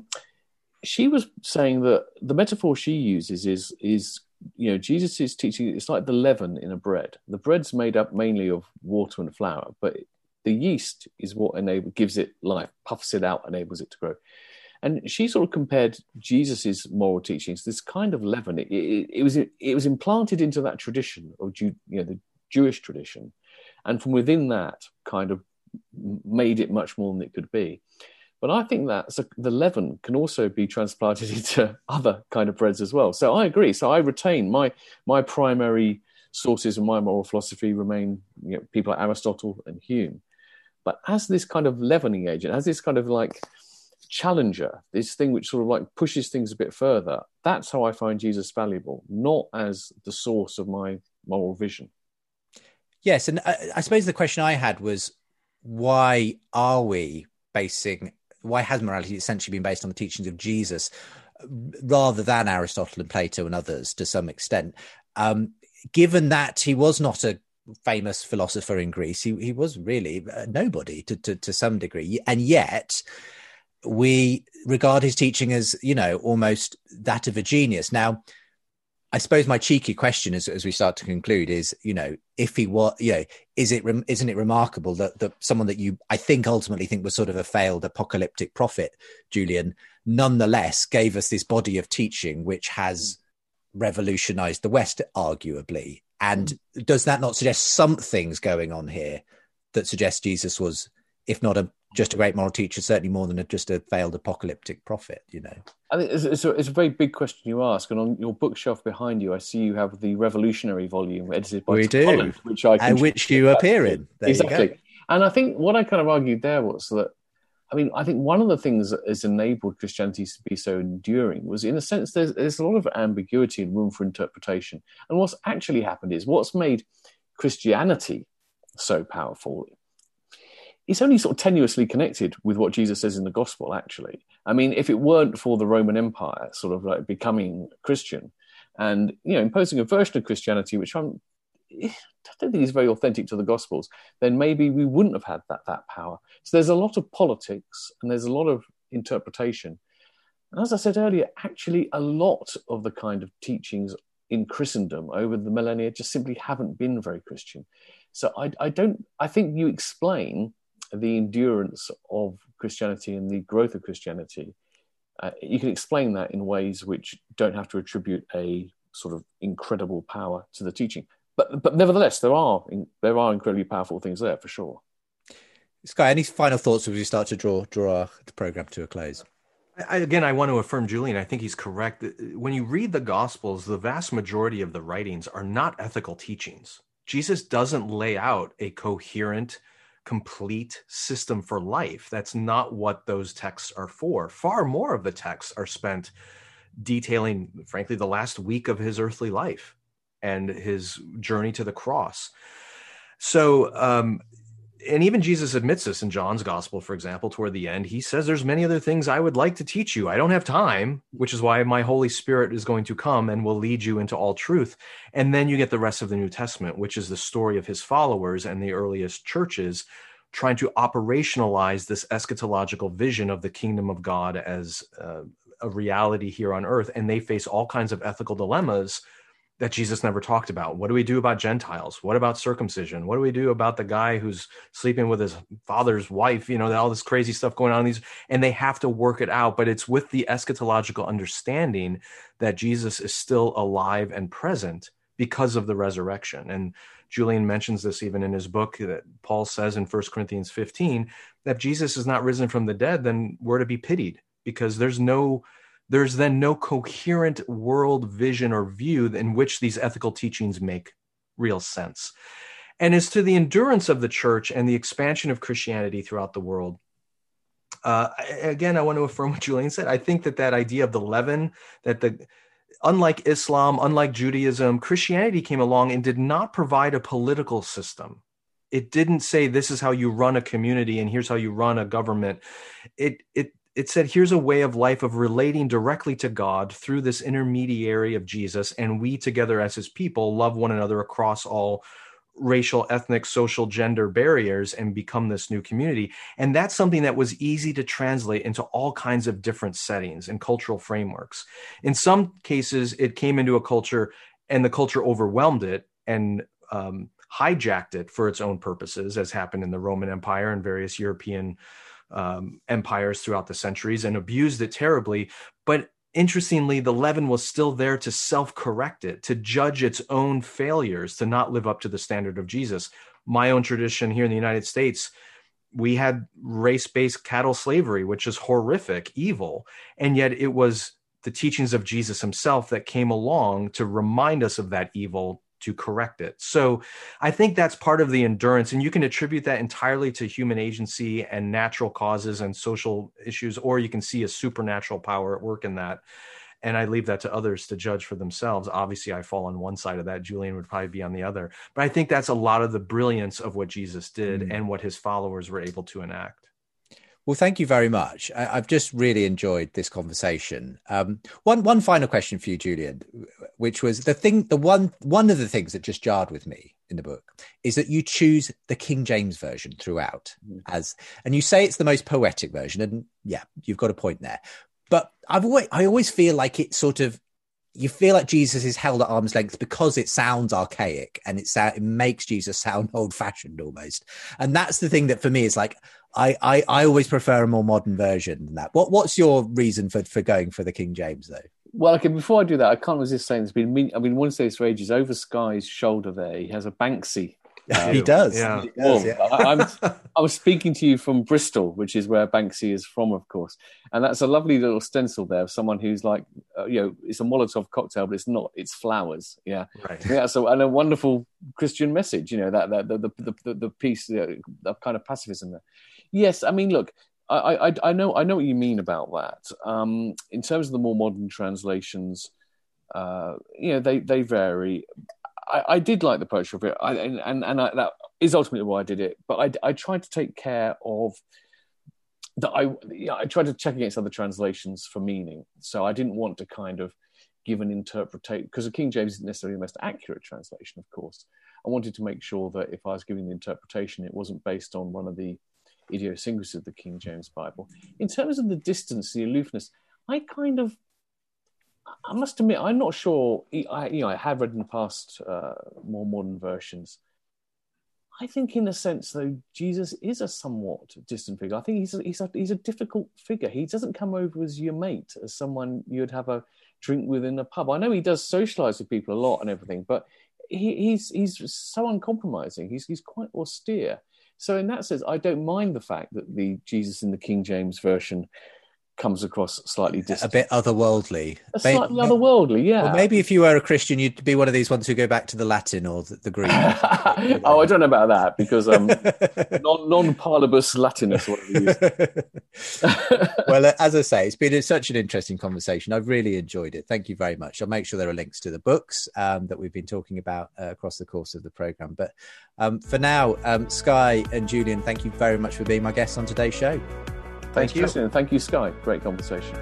she was saying that the metaphor she uses is, is you know, Jesus is teaching, it's like the leaven in a bread. The bread's made up mainly of water and flour, but the yeast is what enable, gives it life, puffs it out, enables it to grow. And she sort of compared Jesus's moral teachings, this kind of leaven. It, it, it was it was implanted into that tradition of Jew, you know, the Jewish tradition, and from within that, kind of made it much more than it could be. But I think that so the leaven can also be transplanted into other kind of breads as well. So I agree. So I retain my my primary sources of my moral philosophy remain, you know, people like Aristotle and Hume. But as this kind of leavening agent, as this kind of like challenger, this thing which sort of like pushes things a bit further, that's how I find Jesus valuable, not as the source of my moral vision. Yes, and I, I suppose the question I had was, why are we basing, why has morality essentially been based on the teachings of Jesus rather than Aristotle and Plato and others to some extent. Um, given that he was not a famous philosopher in Greece, he, he was really a nobody to, to, to some degree. And yet we regard his teaching as, you know, almost that of a genius. Now, I suppose my cheeky question as, as we start to conclude is, you know, if he was, you know, is it, isn't it remarkable that, that someone that you, I think ultimately think was sort of a failed apocalyptic prophet, Julian, nonetheless gave us this body of teaching, which has revolutionized the West, arguably. And does that not suggest something's going on here that suggests Jesus was, if not a just a great moral teacher, certainly more than a, just a failed apocalyptic prophet, you know? I think it's, it's, a, it's a very big question you ask. And on your bookshelf behind you, I see you have the Revolutionary volume edited by we do, Collins, which I and which you appear in. There exactly. You go. And I think what I kind of argued there was that, I mean, I think one of the things that has enabled Christianity to be so enduring was, in a sense, there's, there's a lot of ambiguity and room for interpretation. And what's actually happened is what's made Christianity so powerful, it's only sort of tenuously connected with what Jesus says in the gospel, actually. I mean, if it weren't for the Roman Empire sort of like becoming Christian and, you know, imposing a version of Christianity, which I'm, I don't think is very authentic to the gospels, then maybe we wouldn't have had that, that power. So there's a lot of politics and there's a lot of interpretation. And as I said earlier, actually a lot of the kind of teachings in Christendom over the millennia just simply haven't been very Christian. So I, I don't, I think you explain the endurance of Christianity and the growth of Christianity, uh, you can explain that in ways which don't have to attribute a sort of incredible power to the teaching. But but nevertheless, there are there are incredibly powerful things there for sure. Sky, any final thoughts as we start to draw draw our program to a close? I, again, I want to affirm Julian. I think he's correct. When you read the Gospels, the vast majority of the writings are not ethical teachings. Jesus doesn't lay out a coherent, complete system for life. That's not what those texts are for. Far more of the texts are spent detailing, frankly, the last week of his earthly life and his journey to the cross. So, um, and even Jesus admits this in John's gospel, for example, toward the end. He says, there's many other things I would like to teach you. I don't have time, which is why my Holy Spirit is going to come and will lead you into all truth. And then you get the rest of the New Testament, which is the story of his followers and the earliest churches trying to operationalize this eschatological vision of the kingdom of God as uh, a reality here on earth. And they face all kinds of ethical dilemmas that Jesus never talked about. What do we do about Gentiles? What about circumcision? What do we do about the guy who's sleeping with his father's wife? You know, all this crazy stuff going on in these, and they have to work it out. But it's with the eschatological understanding that Jesus is still alive and present because of the resurrection. And Julian mentions this even in his book, that Paul says in First Corinthians fifteen, that Jesus is not risen from the dead, then we're to be pitied, because there's no There's then no coherent world vision or view in which these ethical teachings make real sense. And as to the endurance of the church and the expansion of Christianity throughout the world, uh, again, I want to affirm what Julian said. I think that that idea of the leaven, that the unlike Islam, unlike Judaism, Christianity came along and did not provide a political system. It didn't say this is how you run a community and here's how you run a government. It it It said, here's a way of life of relating directly to God through this intermediary of Jesus, and we together as his people love one another across all racial, ethnic, social, gender barriers and become this new community. And that's something that was easy to translate into all kinds of different settings and cultural frameworks. In some cases, it came into a culture and the culture overwhelmed it and um, hijacked it for its own purposes, as happened in the Roman Empire and various European Um, empires throughout the centuries, and abused it terribly. But interestingly, the leaven was still there to self-correct it, to judge its own failures, to not live up to the standard of Jesus. My own tradition here in the United States, we had race-based cattle slavery, which is horrific, evil. And yet it was the teachings of Jesus himself that came along to remind us of that evil, to correct it. So I think that's part of the endurance, and you can attribute that entirely to human agency and natural causes and social issues, or you can see a supernatural power at work in that. And I leave that to others to judge for themselves. Obviously, I fall on one side of that. Julian would probably be on the other. But I think that's a lot of the brilliance of what Jesus did mm. and what his followers were able to enact. Well, thank you very much. I, I've just really enjoyed this conversation. Um, one one final question for you, Julian, which was the thing, the one one of the things that just jarred with me in the book is that you choose the King James version throughout, as and you say it's the most poetic version, and yeah, you've got a point there. But I've always, I always feel like it's sort of, you feel like Jesus is held at arm's length because it sounds archaic and it, it makes Jesus sound old-fashioned almost. And that's the thing that for me is like, I, I, I always prefer a more modern version than that. What What's your reason for, for going for the King James, though? Well, okay, before I do that, I can't resist saying it's been, I've been wanting to say this for ages. Over Sky's shoulder there, he has a Banksy. Um, he does. Yeah. He does, yeah. I, I'm, I was speaking to you from Bristol, which is where Banksy is from, of course. And that's a lovely little stencil there of someone who's like, uh, you know, it's a Molotov cocktail, but it's not, it's flowers. Yeah. Right. Yeah. So, and a wonderful Christian message, you know, that, that the, the, the, the piece, the, the kind of pacifism there. Yes. I mean, look, I, I, I know, I know what you mean about that. Um, in terms of the more modern translations, uh, you know, they, they vary. I, I did like the poetry of it, I, and and, and I, that is ultimately why I did it. But I, I tried to take care of that. I yeah, I tried to check against other translations for meaning. So I didn't want to kind of give an interpretation, because the King James isn't necessarily the most accurate translation, of course. I wanted to make sure that if I was giving the interpretation, it wasn't based on one of the idiosyncrasies of the King James Bible. In terms of the distance, the aloofness, I kind of. I must admit, I'm not sure. I, you know, I have read in the past uh, more modern versions. I think, in a sense, though, Jesus is a somewhat distant figure. I think he's a, he's a, he's a difficult figure. He doesn't come over as your mate, as someone you'd have a drink with in a pub. I know he does socialise with people a lot and everything, but he, he's he's so uncompromising. He's he's quite austere. So, in that sense, I don't mind the fact that the Jesus in the King James version comes across slightly distant. A bit otherworldly. A slightly maybe, otherworldly, yeah. Or maybe if you were a Christian, you'd be one of these ones who go back to the Latin or the, the Greek. Oh, I don't know about that, because um, non, non-parlibus Latinus, whatever you use. Well, as I say, it's been such an interesting conversation. I've really enjoyed it. Thank you very much. I'll make sure there are links to the books um, that we've been talking about uh, across the course of the programme. But um, for now, um, Skye and Julian, thank you very much for being my guests on today's show. Thanks, Thank you. Justin, and thank you, Skye. Great conversation.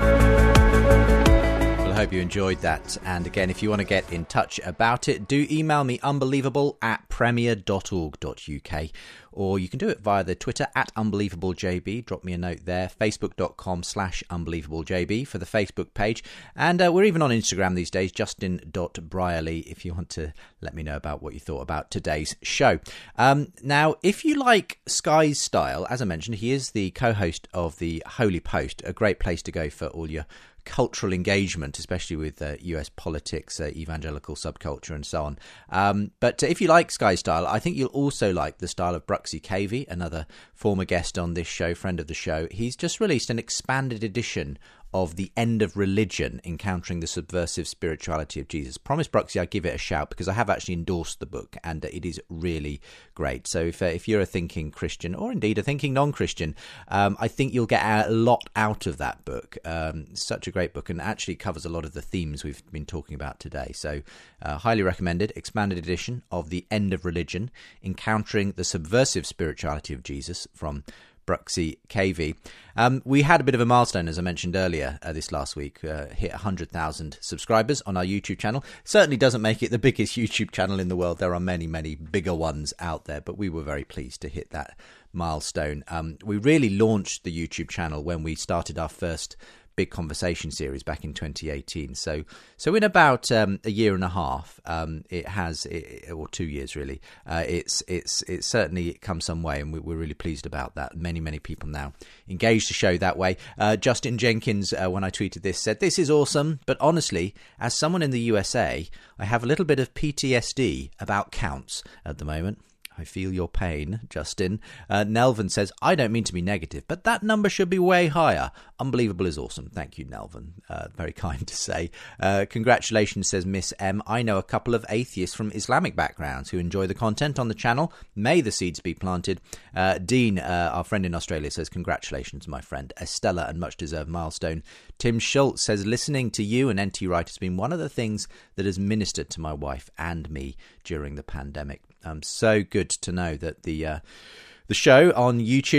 Well, I hope you enjoyed that. And again, if you want to get in touch about it, do email me unbelievable at premier dot org dot uk, or you can do it via the Twitter at unbelievablejb. Drop me a note there. Facebook.com slash unbelievablejb for the Facebook page. And uh, we're even on Instagram these days, justin dot brierley, if you want to let me know about what you thought about today's show. Um, now, if you like Skye's style, as I mentioned, he is the co-host of the Holy Post, a great place to go for all your cultural engagement, especially with uh, U S politics, uh, evangelical subculture and so on. Um, but if you like Skye's style, I think you'll also like the style of Bruxy Cavey, another former guest on this show, friend of the show. He's just released an expanded edition of The End of Religion, Encountering the Subversive Spirituality of Jesus. Promise, Bruxy, I'll give it a shout, because I have actually endorsed the book and it is really great. So if uh, if you're a thinking Christian, or indeed a thinking non-Christian, um, I think you'll get a lot out of that book. Um, such a great book, and actually covers a lot of the themes we've been talking about today. So uh, highly recommended. Expanded edition of The End of Religion, Encountering the Subversive Spirituality of Jesus, from Bruxy Cavey. Um, we had a bit of a milestone, as I mentioned earlier, uh, this last week, uh, hit one hundred thousand subscribers on our YouTube channel. Certainly doesn't make it the biggest YouTube channel in the world. There are many, many bigger ones out there, but we were very pleased to hit that milestone. Um, we really launched the YouTube channel when we started our first big conversation series back in twenty eighteen. So, so in about um, a year and a half, um, it has, it, or two years really. Uh, it's it's it's certainly come some way, and we, we're really pleased about that. Many many people now engage the show that way. Uh, Justin Jenkins, uh, when I tweeted this, said, "This is awesome, but honestly, as someone in the U S A, I have a little bit of P T S D about counts at the moment." I feel your pain, Justin. Uh, Nelvin says, I don't mean to be negative, but that number should be way higher. Unbelievable is awesome. Thank you, Nelvin. Uh, very kind to say. Uh, congratulations, says Miss M. I know a couple of atheists from Islamic backgrounds who enjoy the content on the channel. May the seeds be planted. Uh, Dean, uh, our friend in Australia, says, congratulations, my friend. A stellar and much-deserved milestone. Tim Schultz says, listening to you and N T Wright has been one of the things that has ministered to my wife and me during the pandemic. Um, so good to know that the uh, the show on YouTube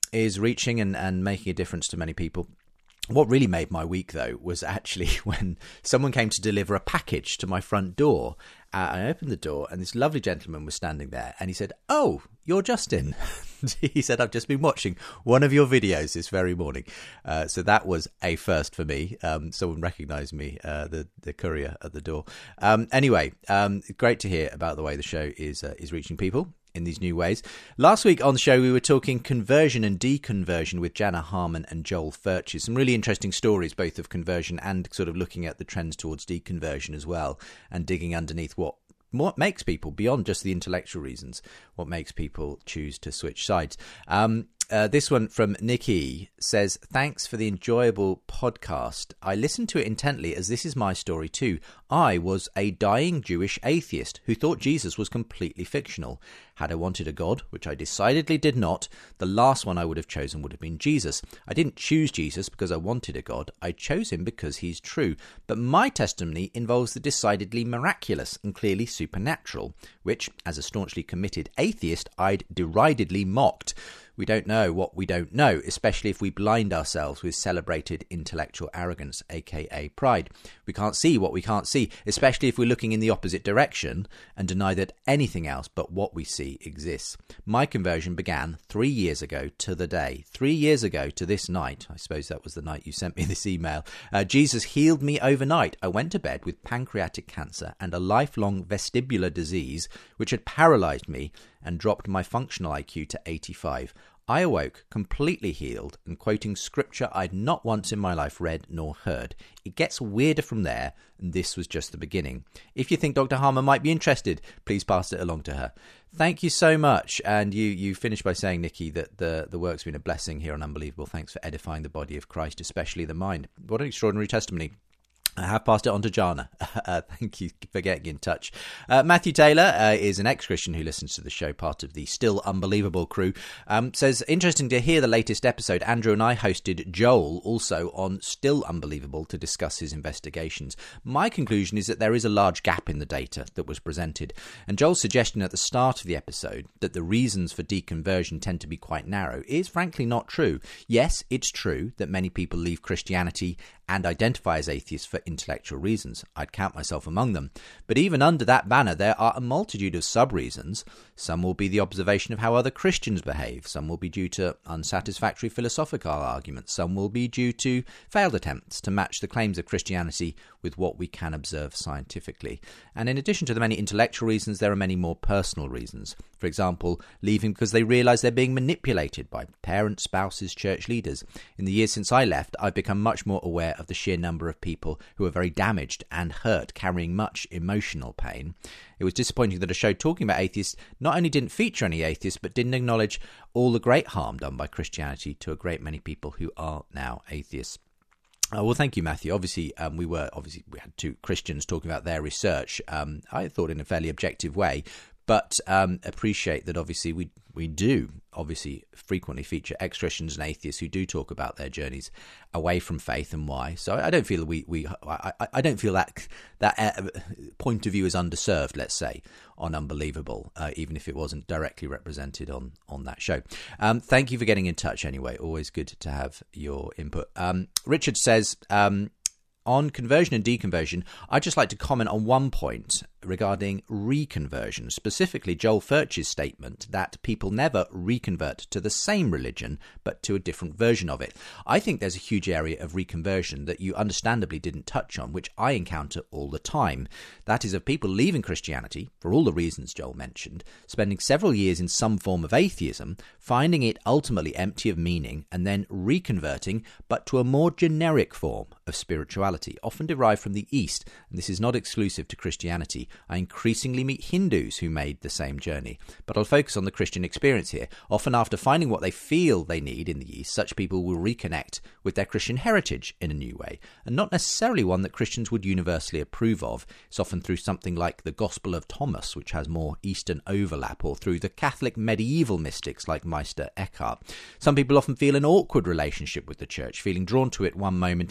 is reaching and, and making a difference to many people. What really made my week, though, was actually when someone came to deliver a package to my front door. Uh, I opened the door and this lovely gentleman was standing there and he said, "Oh, you're Justin." He said, "I've just been watching one of your videos this very morning." Uh, so that was a first for me. Um, someone recognised me, uh, the, the courier at the door. Um, anyway, um, great to hear about the way the show is uh, is reaching people in these new ways. Last week on the show, we were talking conversion and deconversion with Jana Harmon and Joel Furches. Some really interesting stories, both of conversion and sort of looking at the trends towards deconversion as well, and digging underneath what what makes people, beyond just the intellectual reasons, what makes people choose to switch sides. Um, Uh, this one from Nikki says, "Thanks for the enjoyable podcast. I listened to it intently as this is my story too. I was a dying Jewish atheist who thought Jesus was completely fictional. Had I wanted a God, which I decidedly did not, the last one I would have chosen would have been Jesus. I didn't choose Jesus because I wanted a God. I chose him because he's true. But my testimony involves the decidedly miraculous and clearly supernatural, which, as a staunchly committed atheist, I'd deridedly mocked. We don't know what we don't know, especially if we blind ourselves with celebrated intellectual arrogance, aka pride. We can't see what we can't see, especially if we're looking in the opposite direction and deny that anything else but what we see exists. My conversion began three years ago to the day. Three years ago to this night. I suppose that was the night you sent me this email. Uh, Jesus healed me overnight. I went to bed with pancreatic cancer and a lifelong vestibular disease which had paralyzed me and dropped my functional I Q to eighty-five. I awoke completely healed and quoting scripture I'd not once in my life read nor heard. It gets weirder from there, and this was just the beginning. If you think Doctor Harmon might be interested, please pass it along to her. Thank you so much. And you you finished by saying, Nikki, that the, the work's been a blessing here on Unbelievable. Thanks for edifying the body of Christ, especially the mind. What an extraordinary testimony. I have passed it on to Jana. Uh, thank you for getting in touch. Uh, Matthew Taylor uh, is an ex-Christian who listens to the show, part of the Still Unbelievable crew. Um, says, interesting to hear the latest episode. Andrew and I hosted Joel also on Still Unbelievable to discuss his investigations. My conclusion is that there is a large gap in the data that was presented. And Joel's suggestion at the start of the episode that the reasons for deconversion tend to be quite narrow is frankly not true. Yes, it's true that many people leave Christianity and identify as atheists for intellectual reasons. I'd count myself among them. But even under that banner, there are a multitude of sub-reasons. Some will be the observation of how other Christians behave. Some will be due to unsatisfactory philosophical arguments. Some will be due to failed attempts to match the claims of Christianity with what we can observe scientifically. And in addition to the many intellectual reasons, there are many more personal reasons. For example, leaving because they realise they're being manipulated by parents, spouses, church leaders. In the years since I left, I've become much more aware of the sheer number of people who are very damaged and hurt, carrying much emotional pain. It was disappointing that a show talking about atheists not only didn't feature any atheists, but didn't acknowledge all the great harm done by Christianity to a great many people who are now atheists. Uh, well, thank you, Matthew. Obviously, um, we were obviously we had two Christians talking about their research. Um, I thought in a fairly objective way, but um, appreciate that. Obviously, we we do obviously frequently feature ex-Christians and atheists who do talk about their journeys away from faith and why. So I don't feel we we I, I don't feel that that uh, point of view is underserved. Let's say on Unbelievable, uh, even if it wasn't directly represented on on that show. Um, thank you for getting in touch. Anyway, always good to have your input. Um, Richard says. Um, On conversion and deconversion, I'd just like to comment on one point regarding reconversion, specifically Joel Furch's statement that people never reconvert to the same religion, but to a different version of it. I think there's a huge area of reconversion that you understandably didn't touch on, which I encounter all the time. That is of people leaving Christianity, for all the reasons Joel mentioned, spending several years in some form of atheism, finding it ultimately empty of meaning, and then reconverting, but to a more generic form of spirituality, often derived from the East, and this is not exclusive to Christianity. I increasingly meet Hindus who made the same journey, but I'll focus on the Christian experience here. Often after finding what they feel they need in the East, such people will reconnect with their Christian heritage in a new way, and not necessarily one that Christians would universally approve of. It's often through something like the Gospel of Thomas, which has more Eastern overlap, or through the Catholic medieval mystics like Meister Eckhart. Some people often feel an awkward relationship with the church, feeling drawn to it one moment and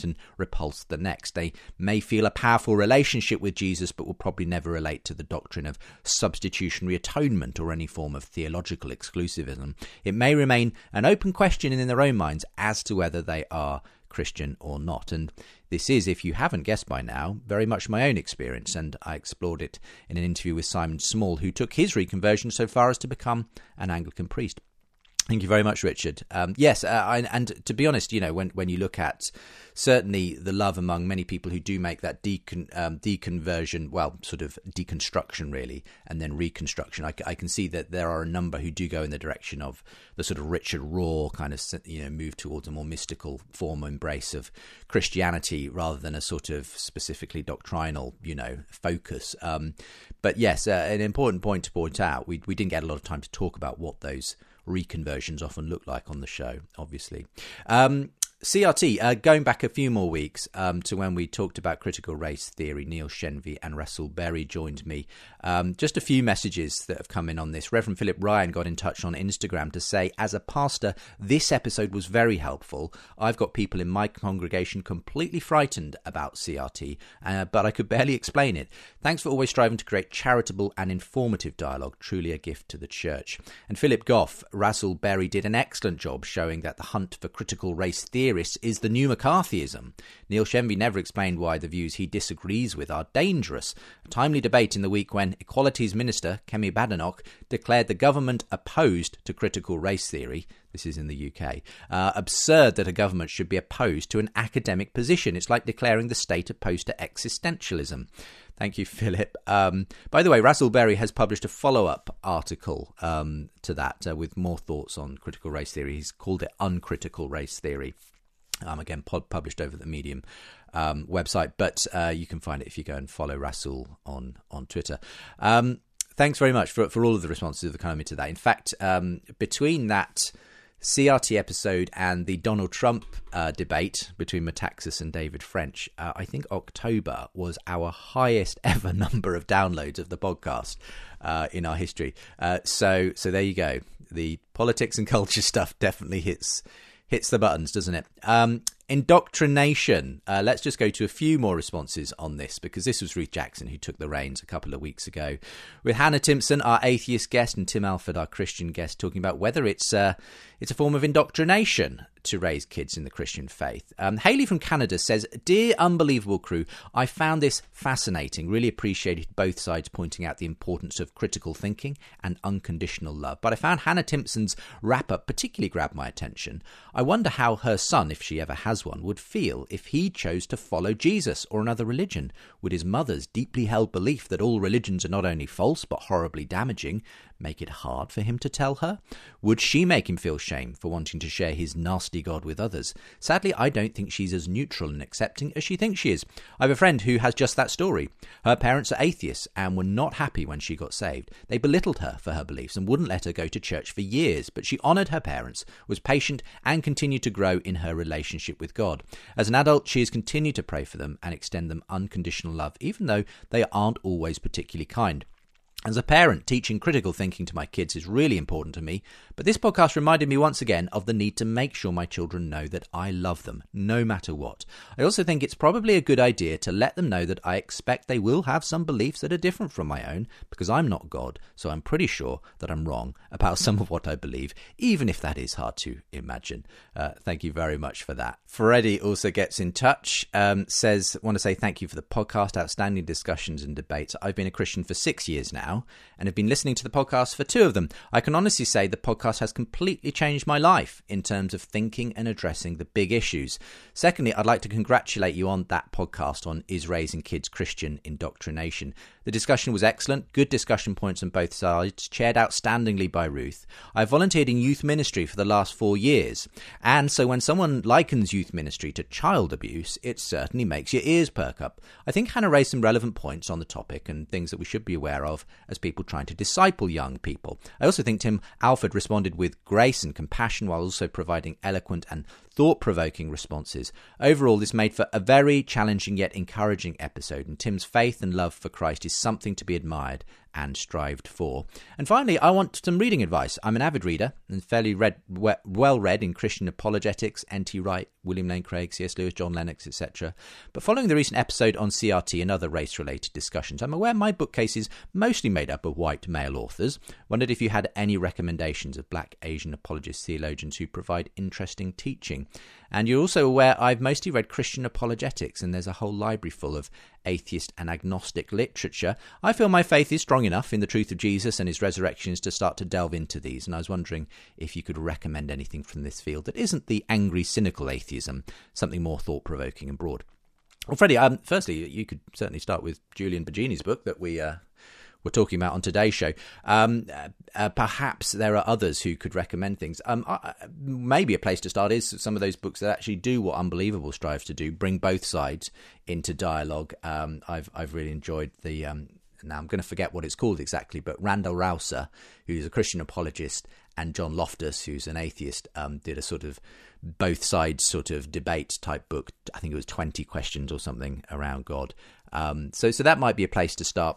repulsed the next. They may feel a powerful relationship with Jesus, but will probably never relate to the doctrine of substitutionary atonement or any form of theological exclusivism. It may remain an open question in their own minds as to whether they are Christian or not. And this is, if you haven't guessed by now, very much my own experience, and I explored it in an interview with Simon Small, who took his reconversion so far as to become an Anglican priest. Thank you very much, Richard. Um, yes, uh, I, and to be honest, you know, when, when you look at certainly the love among many people who do make that decon, um, deconversion, well, sort of deconstruction really, and then reconstruction, I, I can see that there are a number who do go in the direction of the sort of Richard Rohr kind of, you know, move towards a more mystical form embrace of Christianity rather than a sort of specifically doctrinal, you know, focus. Um, but yes, uh, an important point to point out, we we didn't get a lot of time to talk about what those reconversions often look like on the show, obviously. Um, C R T, uh, going back a few more weeks um, to when we talked about critical race theory, Neil Shenvi and Russell Berry joined me. Um, just a few messages that have come in on this. Reverend Philip Ryan got in touch on Instagram to say, as a pastor, this episode was very helpful. I've got people in my congregation completely frightened about C R T, uh, but I could barely explain it. Thanks for always striving to create charitable and informative dialogue, truly a gift to the church. And Philip Goff, Russell Berry did an excellent job showing that the hunt for critical race theory is the new McCarthyism. Neil Shenvi never explained why the views he disagrees with are dangerous. A timely debate in the week when Equalities Minister Kemi Badenoch declared the government opposed to critical race theory. This is in the U K. Uh, absurd that a government should be opposed to an academic position. It's like declaring the state opposed to existentialism. Thank you, Philip. Um, by the way, Russell Berry has published a follow-up article um, to that uh, with more thoughts on critical race theory. He's called it Uncritical Race Theory. Um, again, pod published over the Medium um, website, but uh, you can find it if you go and follow Russell on on Twitter. Um, thanks very much for for all of the responses that have come to that. In fact, um, between that C R T episode and the Donald Trump uh, debate between Metaxas and David French, uh, I think October was our highest ever number of downloads of the podcast uh, in our history. Uh, so, so there you go. The politics and culture stuff definitely hits hits the buttons, doesn't it? Um, indoctrination. Uh, let's just go to a few more responses on this, because this was Ruth Jackson who took the reins a couple of weeks ago with Hannah Timpson, our atheist guest, and Tim Alford, our Christian guest, talking about whether it's uh, it's a form of indoctrination to raise kids in the Christian faith. Um, Hayley from Canada says, "Dear Unbelievable crew, I found this fascinating. Really appreciated both sides pointing out the importance of critical thinking and unconditional love. But I found Hannah Timpson's wrap-up particularly grabbed my attention. I wonder how her son, if she ever has one, would feel if he chose to follow Jesus or another religion. Would his mother's deeply held belief that all religions are not only false but horribly damaging make it hard for him to tell her? Would she make him feel shame for wanting to share his nasty God with others? Sadly, I don't think she's as neutral and accepting as she thinks she is. I have a friend who has just that story. Her parents are atheists and were not happy when she got saved. They belittled her for her beliefs and wouldn't let her go to church for years, but she honoured her parents, was patient, and continued to grow in her relationship with God. As an adult, she has continued to pray for them and extend them unconditional love, even though they aren't always particularly kind. As a parent, teaching critical thinking to my kids is really important to me, but this podcast reminded me once again of the need to make sure my children know that I love them, no matter what. I also think it's probably a good idea to let them know that I expect they will have some beliefs that are different from my own, because I'm not God, so I'm pretty sure that I'm wrong about some of what I believe, even if that is hard to imagine." Uh, thank you very much for that. Freddie also gets in touch, um, says, "Want to say thank you for the podcast, outstanding discussions and debates. I've been a Christian for six years now. And have been listening to the podcast for two of them. I can honestly say the podcast has completely changed my life in terms of thinking and addressing the big issues. Secondly, I'd like to congratulate you on that podcast on Is Raising Kids Christian Indoctrination. The discussion was excellent, good discussion points on both sides, chaired outstandingly by Ruth. I volunteered in youth ministry for the last four years, and so when someone likens youth ministry to child abuse, it certainly makes your ears perk up. I think Hannah raised some relevant points on the topic and things that we should be aware of as people trying to disciple young people. I also think Tim Alford responded with grace and compassion while also providing eloquent and thought-provoking responses. Overall, this made for a very challenging yet encouraging episode, and Tim's faith and love for Christ is something to be admired and strived for. And finally, I want some reading advice. I'm an avid reader and fairly read, well read in Christian apologetics, N T Wright, William Lane Craig, C S Lewis, John Lennox, et cetera. But following the recent episode on C R T and other race-related discussions, I'm aware my bookcase is mostly made up of white male authors. Wondered if you had any recommendations of black, Asian apologist theologians who provide interesting teaching. And you're also aware I've mostly read Christian apologetics, and there's a whole library full of atheist and agnostic literature. I feel my faith is strong enough in the truth of Jesus and his resurrections to start to delve into these, and I was wondering if you could recommend anything from this field that isn't the angry, cynical atheism, something more thought-provoking and broad. Well, Freddie, um, firstly, you could certainly start with Julian Baggini's book that we uh, were talking about on today's show. Um, uh, perhaps there are others who could recommend things. Um, uh, maybe a place to start is some of those books that actually do what Unbelievable strives to do, bring both sides into dialogue. Um, I've I've really enjoyed the... Um, now I'm going to forget what it's called exactly, but Randall Rauser, who's a Christian apologist, and John Loftus, who's an atheist, um, did a sort of both sides sort of debate type book. I think it was twenty questions or something around God. Um, so so that might be a place to start.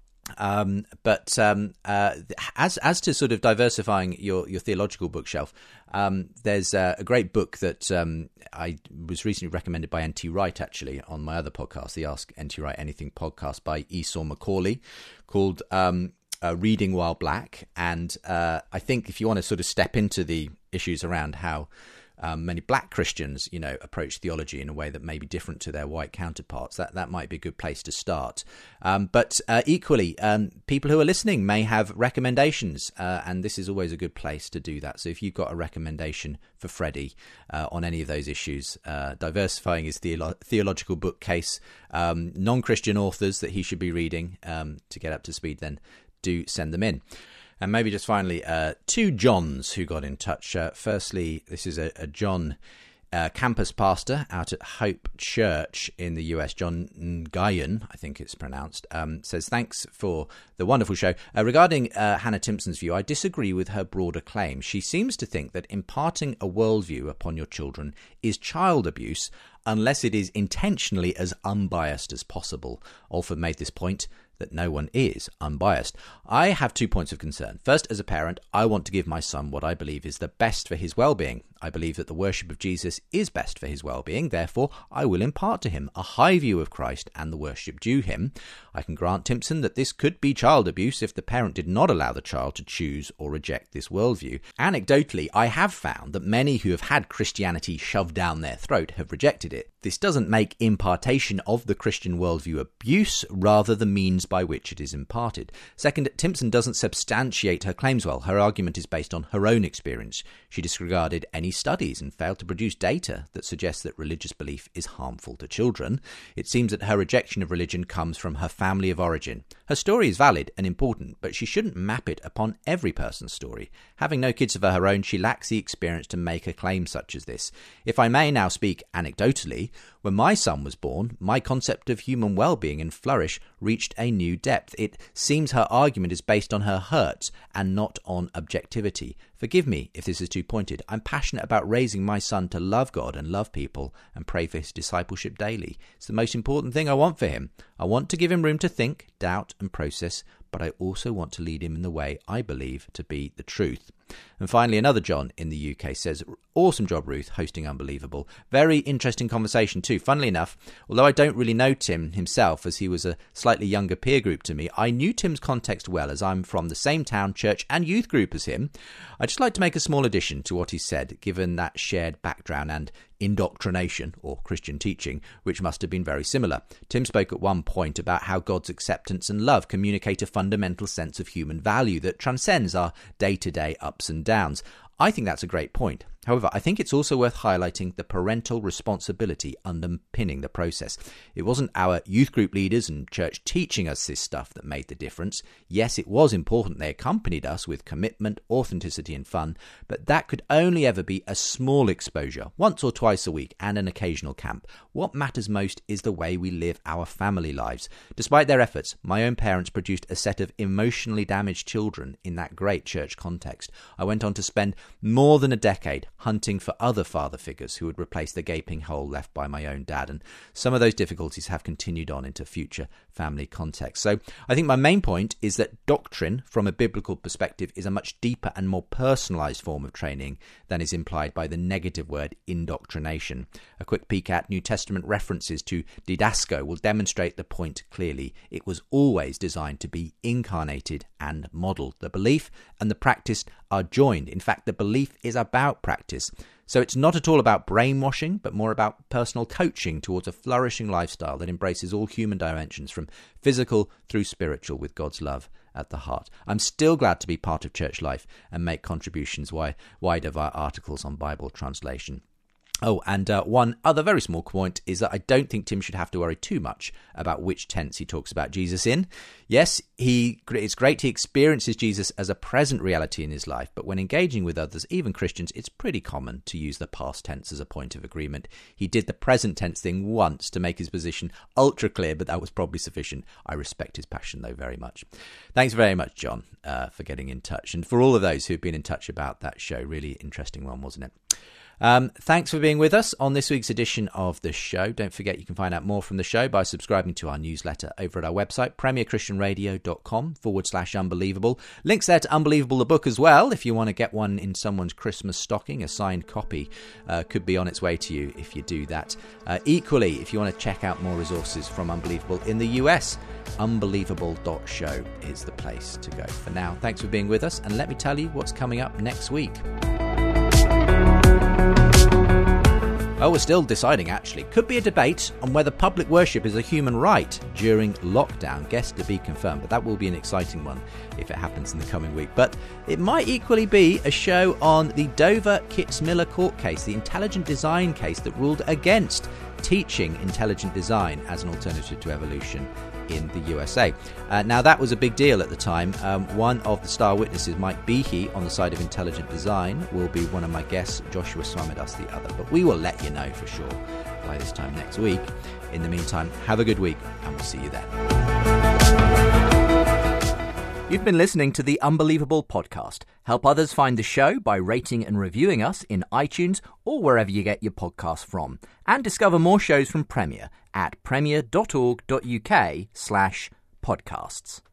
Um, but um, uh, as as to sort of diversifying your, your theological bookshelf, um, there's uh, a great book that um, I was recently recommended by N T Wright, actually, on my other podcast, the Ask N T Wright Anything podcast by Esau McCauley, called um, uh, Reading While Black. And uh, I think if you want to sort of step into the issues around how Um, many black Christians, you know, approach theology in a way that may be different to their white counterparts, that that might be a good place to start. Um, but uh, equally, um, people who are listening may have recommendations, uh, and this is always a good place to do that. So if you've got a recommendation for Freddie uh, on any of those issues, uh, diversifying his theolo- theological bookcase, um, non-Christian authors that he should be reading um, to get up to speed, then do send them in. And maybe just finally, uh, two Johns who got in touch. Uh, firstly, this is a, a John uh, campus pastor out at Hope Church in the U S, John Nguyen, I think it's pronounced, um, says, thanks for the wonderful show. Uh, regarding uh, Hannah Timpson's view, I disagree with her broader claim. She seems to think that imparting a worldview upon your children is child abuse unless it is intentionally as unbiased as possible. Alford made this point, that no one is unbiased. I have two points of concern. First, as a parent, I want to give my son what I believe is the best for his well-being. I believe that the worship of Jesus is best for his well-being. Therefore, I will impart to him a high view of Christ and the worship due him. I can grant Timpson that this could be child abuse if the parent did not allow the child to choose or reject this worldview. Anecdotally, I have found that many who have had Christianity shoved down their throat have rejected it. This doesn't make impartation of the Christian worldview abuse, rather the means by which it is imparted. Second, Timpson doesn't substantiate her claims well. Her argument is based on her own experience. She disregarded any studies and failed to produce data that suggests that religious belief is harmful to children. It seems that her rejection of religion comes from her family of origin. Her story is valid and important, but she shouldn't map it upon every person's story. Having no kids of her own, she lacks the experience to make a claim such as this. If I may now speak anecdotally, when my son was born, my concept of human well-being and flourish reached a new depth. It seems her argument is based on her hurts and not on objectivity. Forgive me if this is too pointed. I'm passionate about raising my son to love God and love people and pray for his discipleship daily. It's the most important thing I want for him. I want to give him room to think, doubt and process, but I also want to lead him in the way I believe to be the truth. And finally, another John in the U K says, awesome job, Ruth, hosting Unbelievable. Very interesting conversation too. Funnily enough, although I don't really know Tim himself, as he was a slightly younger peer group to me, I knew Tim's context well, as I'm from the same town, church and youth group as him. I'd just like to make a small addition to what he said, given that shared background and indoctrination, or Christian teaching, which must have been very similar. Tim spoke at one point about how God's acceptance and love communicate a fundamental sense of human value that transcends our day-to-day ups and downs. I think that's a great point. However, I think it's also worth highlighting the parental responsibility underpinning the process. It wasn't our youth group leaders and church teaching us this stuff that made the difference. Yes, it was important they accompanied us with commitment, authenticity and fun, but that could only ever be a small exposure, once or twice a week, and an occasional camp. What matters most is the way we live our family lives. Despite their efforts, my own parents produced a set of emotionally damaged children in that great church context. I went on to spend more than a decade hunting for other father figures who would replace the gaping hole left by my own dad. And some of those difficulties have continued on into future family contexts. So I think my main point is that doctrine, from a biblical perspective, is a much deeper and more personalised form of training than is implied by the negative word indoctrination. A quick peek at New Testament references to didasko will demonstrate the point clearly. It was always designed to be incarnated and modelled. The belief and the practice are joined. In fact, the belief is about practice. So it's not at all about brainwashing, but more about personal coaching towards a flourishing lifestyle that embraces all human dimensions, from physical through spiritual, with God's love at the heart. I'm still glad to be part of church life and make contributions wider via articles on Bible translation. Oh, and uh, one other very small point is that I don't think Tim should have to worry too much about which tense he talks about Jesus in. Yes, he it's great he experiences Jesus as a present reality in his life, but when engaging with others, even Christians, it's pretty common to use the past tense as a point of agreement. He did the present tense thing once to make his position ultra clear, but that was probably sufficient. I respect his passion, though, very much. Thanks very much, John, uh, for getting in touch, and for all of those who've been in touch about that show. Really interesting one, wasn't it? Um, thanks for being with us on this week's edition of the show. Don't forget you can find out more from the show by subscribing to our newsletter over at our website, premierchristianradio.com forward slash unbelievable. Links there to Unbelievable the book as well. If you want to get one in someone's Christmas stocking, a signed copy uh, could be on its way to you if you do that. Uh, equally, if you want to check out more resources from Unbelievable in the U S, unbelievable dot show is the place to go. For now, thanks for being with us, and let me tell you what's coming up next week. Oh, we're still deciding, actually. Could be a debate on whether public worship is a human right during lockdown. Guess to be confirmed, but that will be an exciting one if it happens in the coming week. But it might equally be a show on the Dover Kitzmiller court case, the intelligent design case that ruled against teaching intelligent design as an alternative to evolution in the U S A. Uh, now, that was a big deal at the time. Um, one of the star witnesses, Mike Behe, on the side of intelligent design, will be one of my guests, Joshua Swamidas the other. But we will let you know for sure by this time next week. In the meantime, have a good week, and we'll see you then. You've been listening to the Unbelievable podcast. Help others find the show by rating and reviewing us in iTunes or wherever you get your podcasts from. And discover more shows from Premier at premier.org.uk slash podcasts.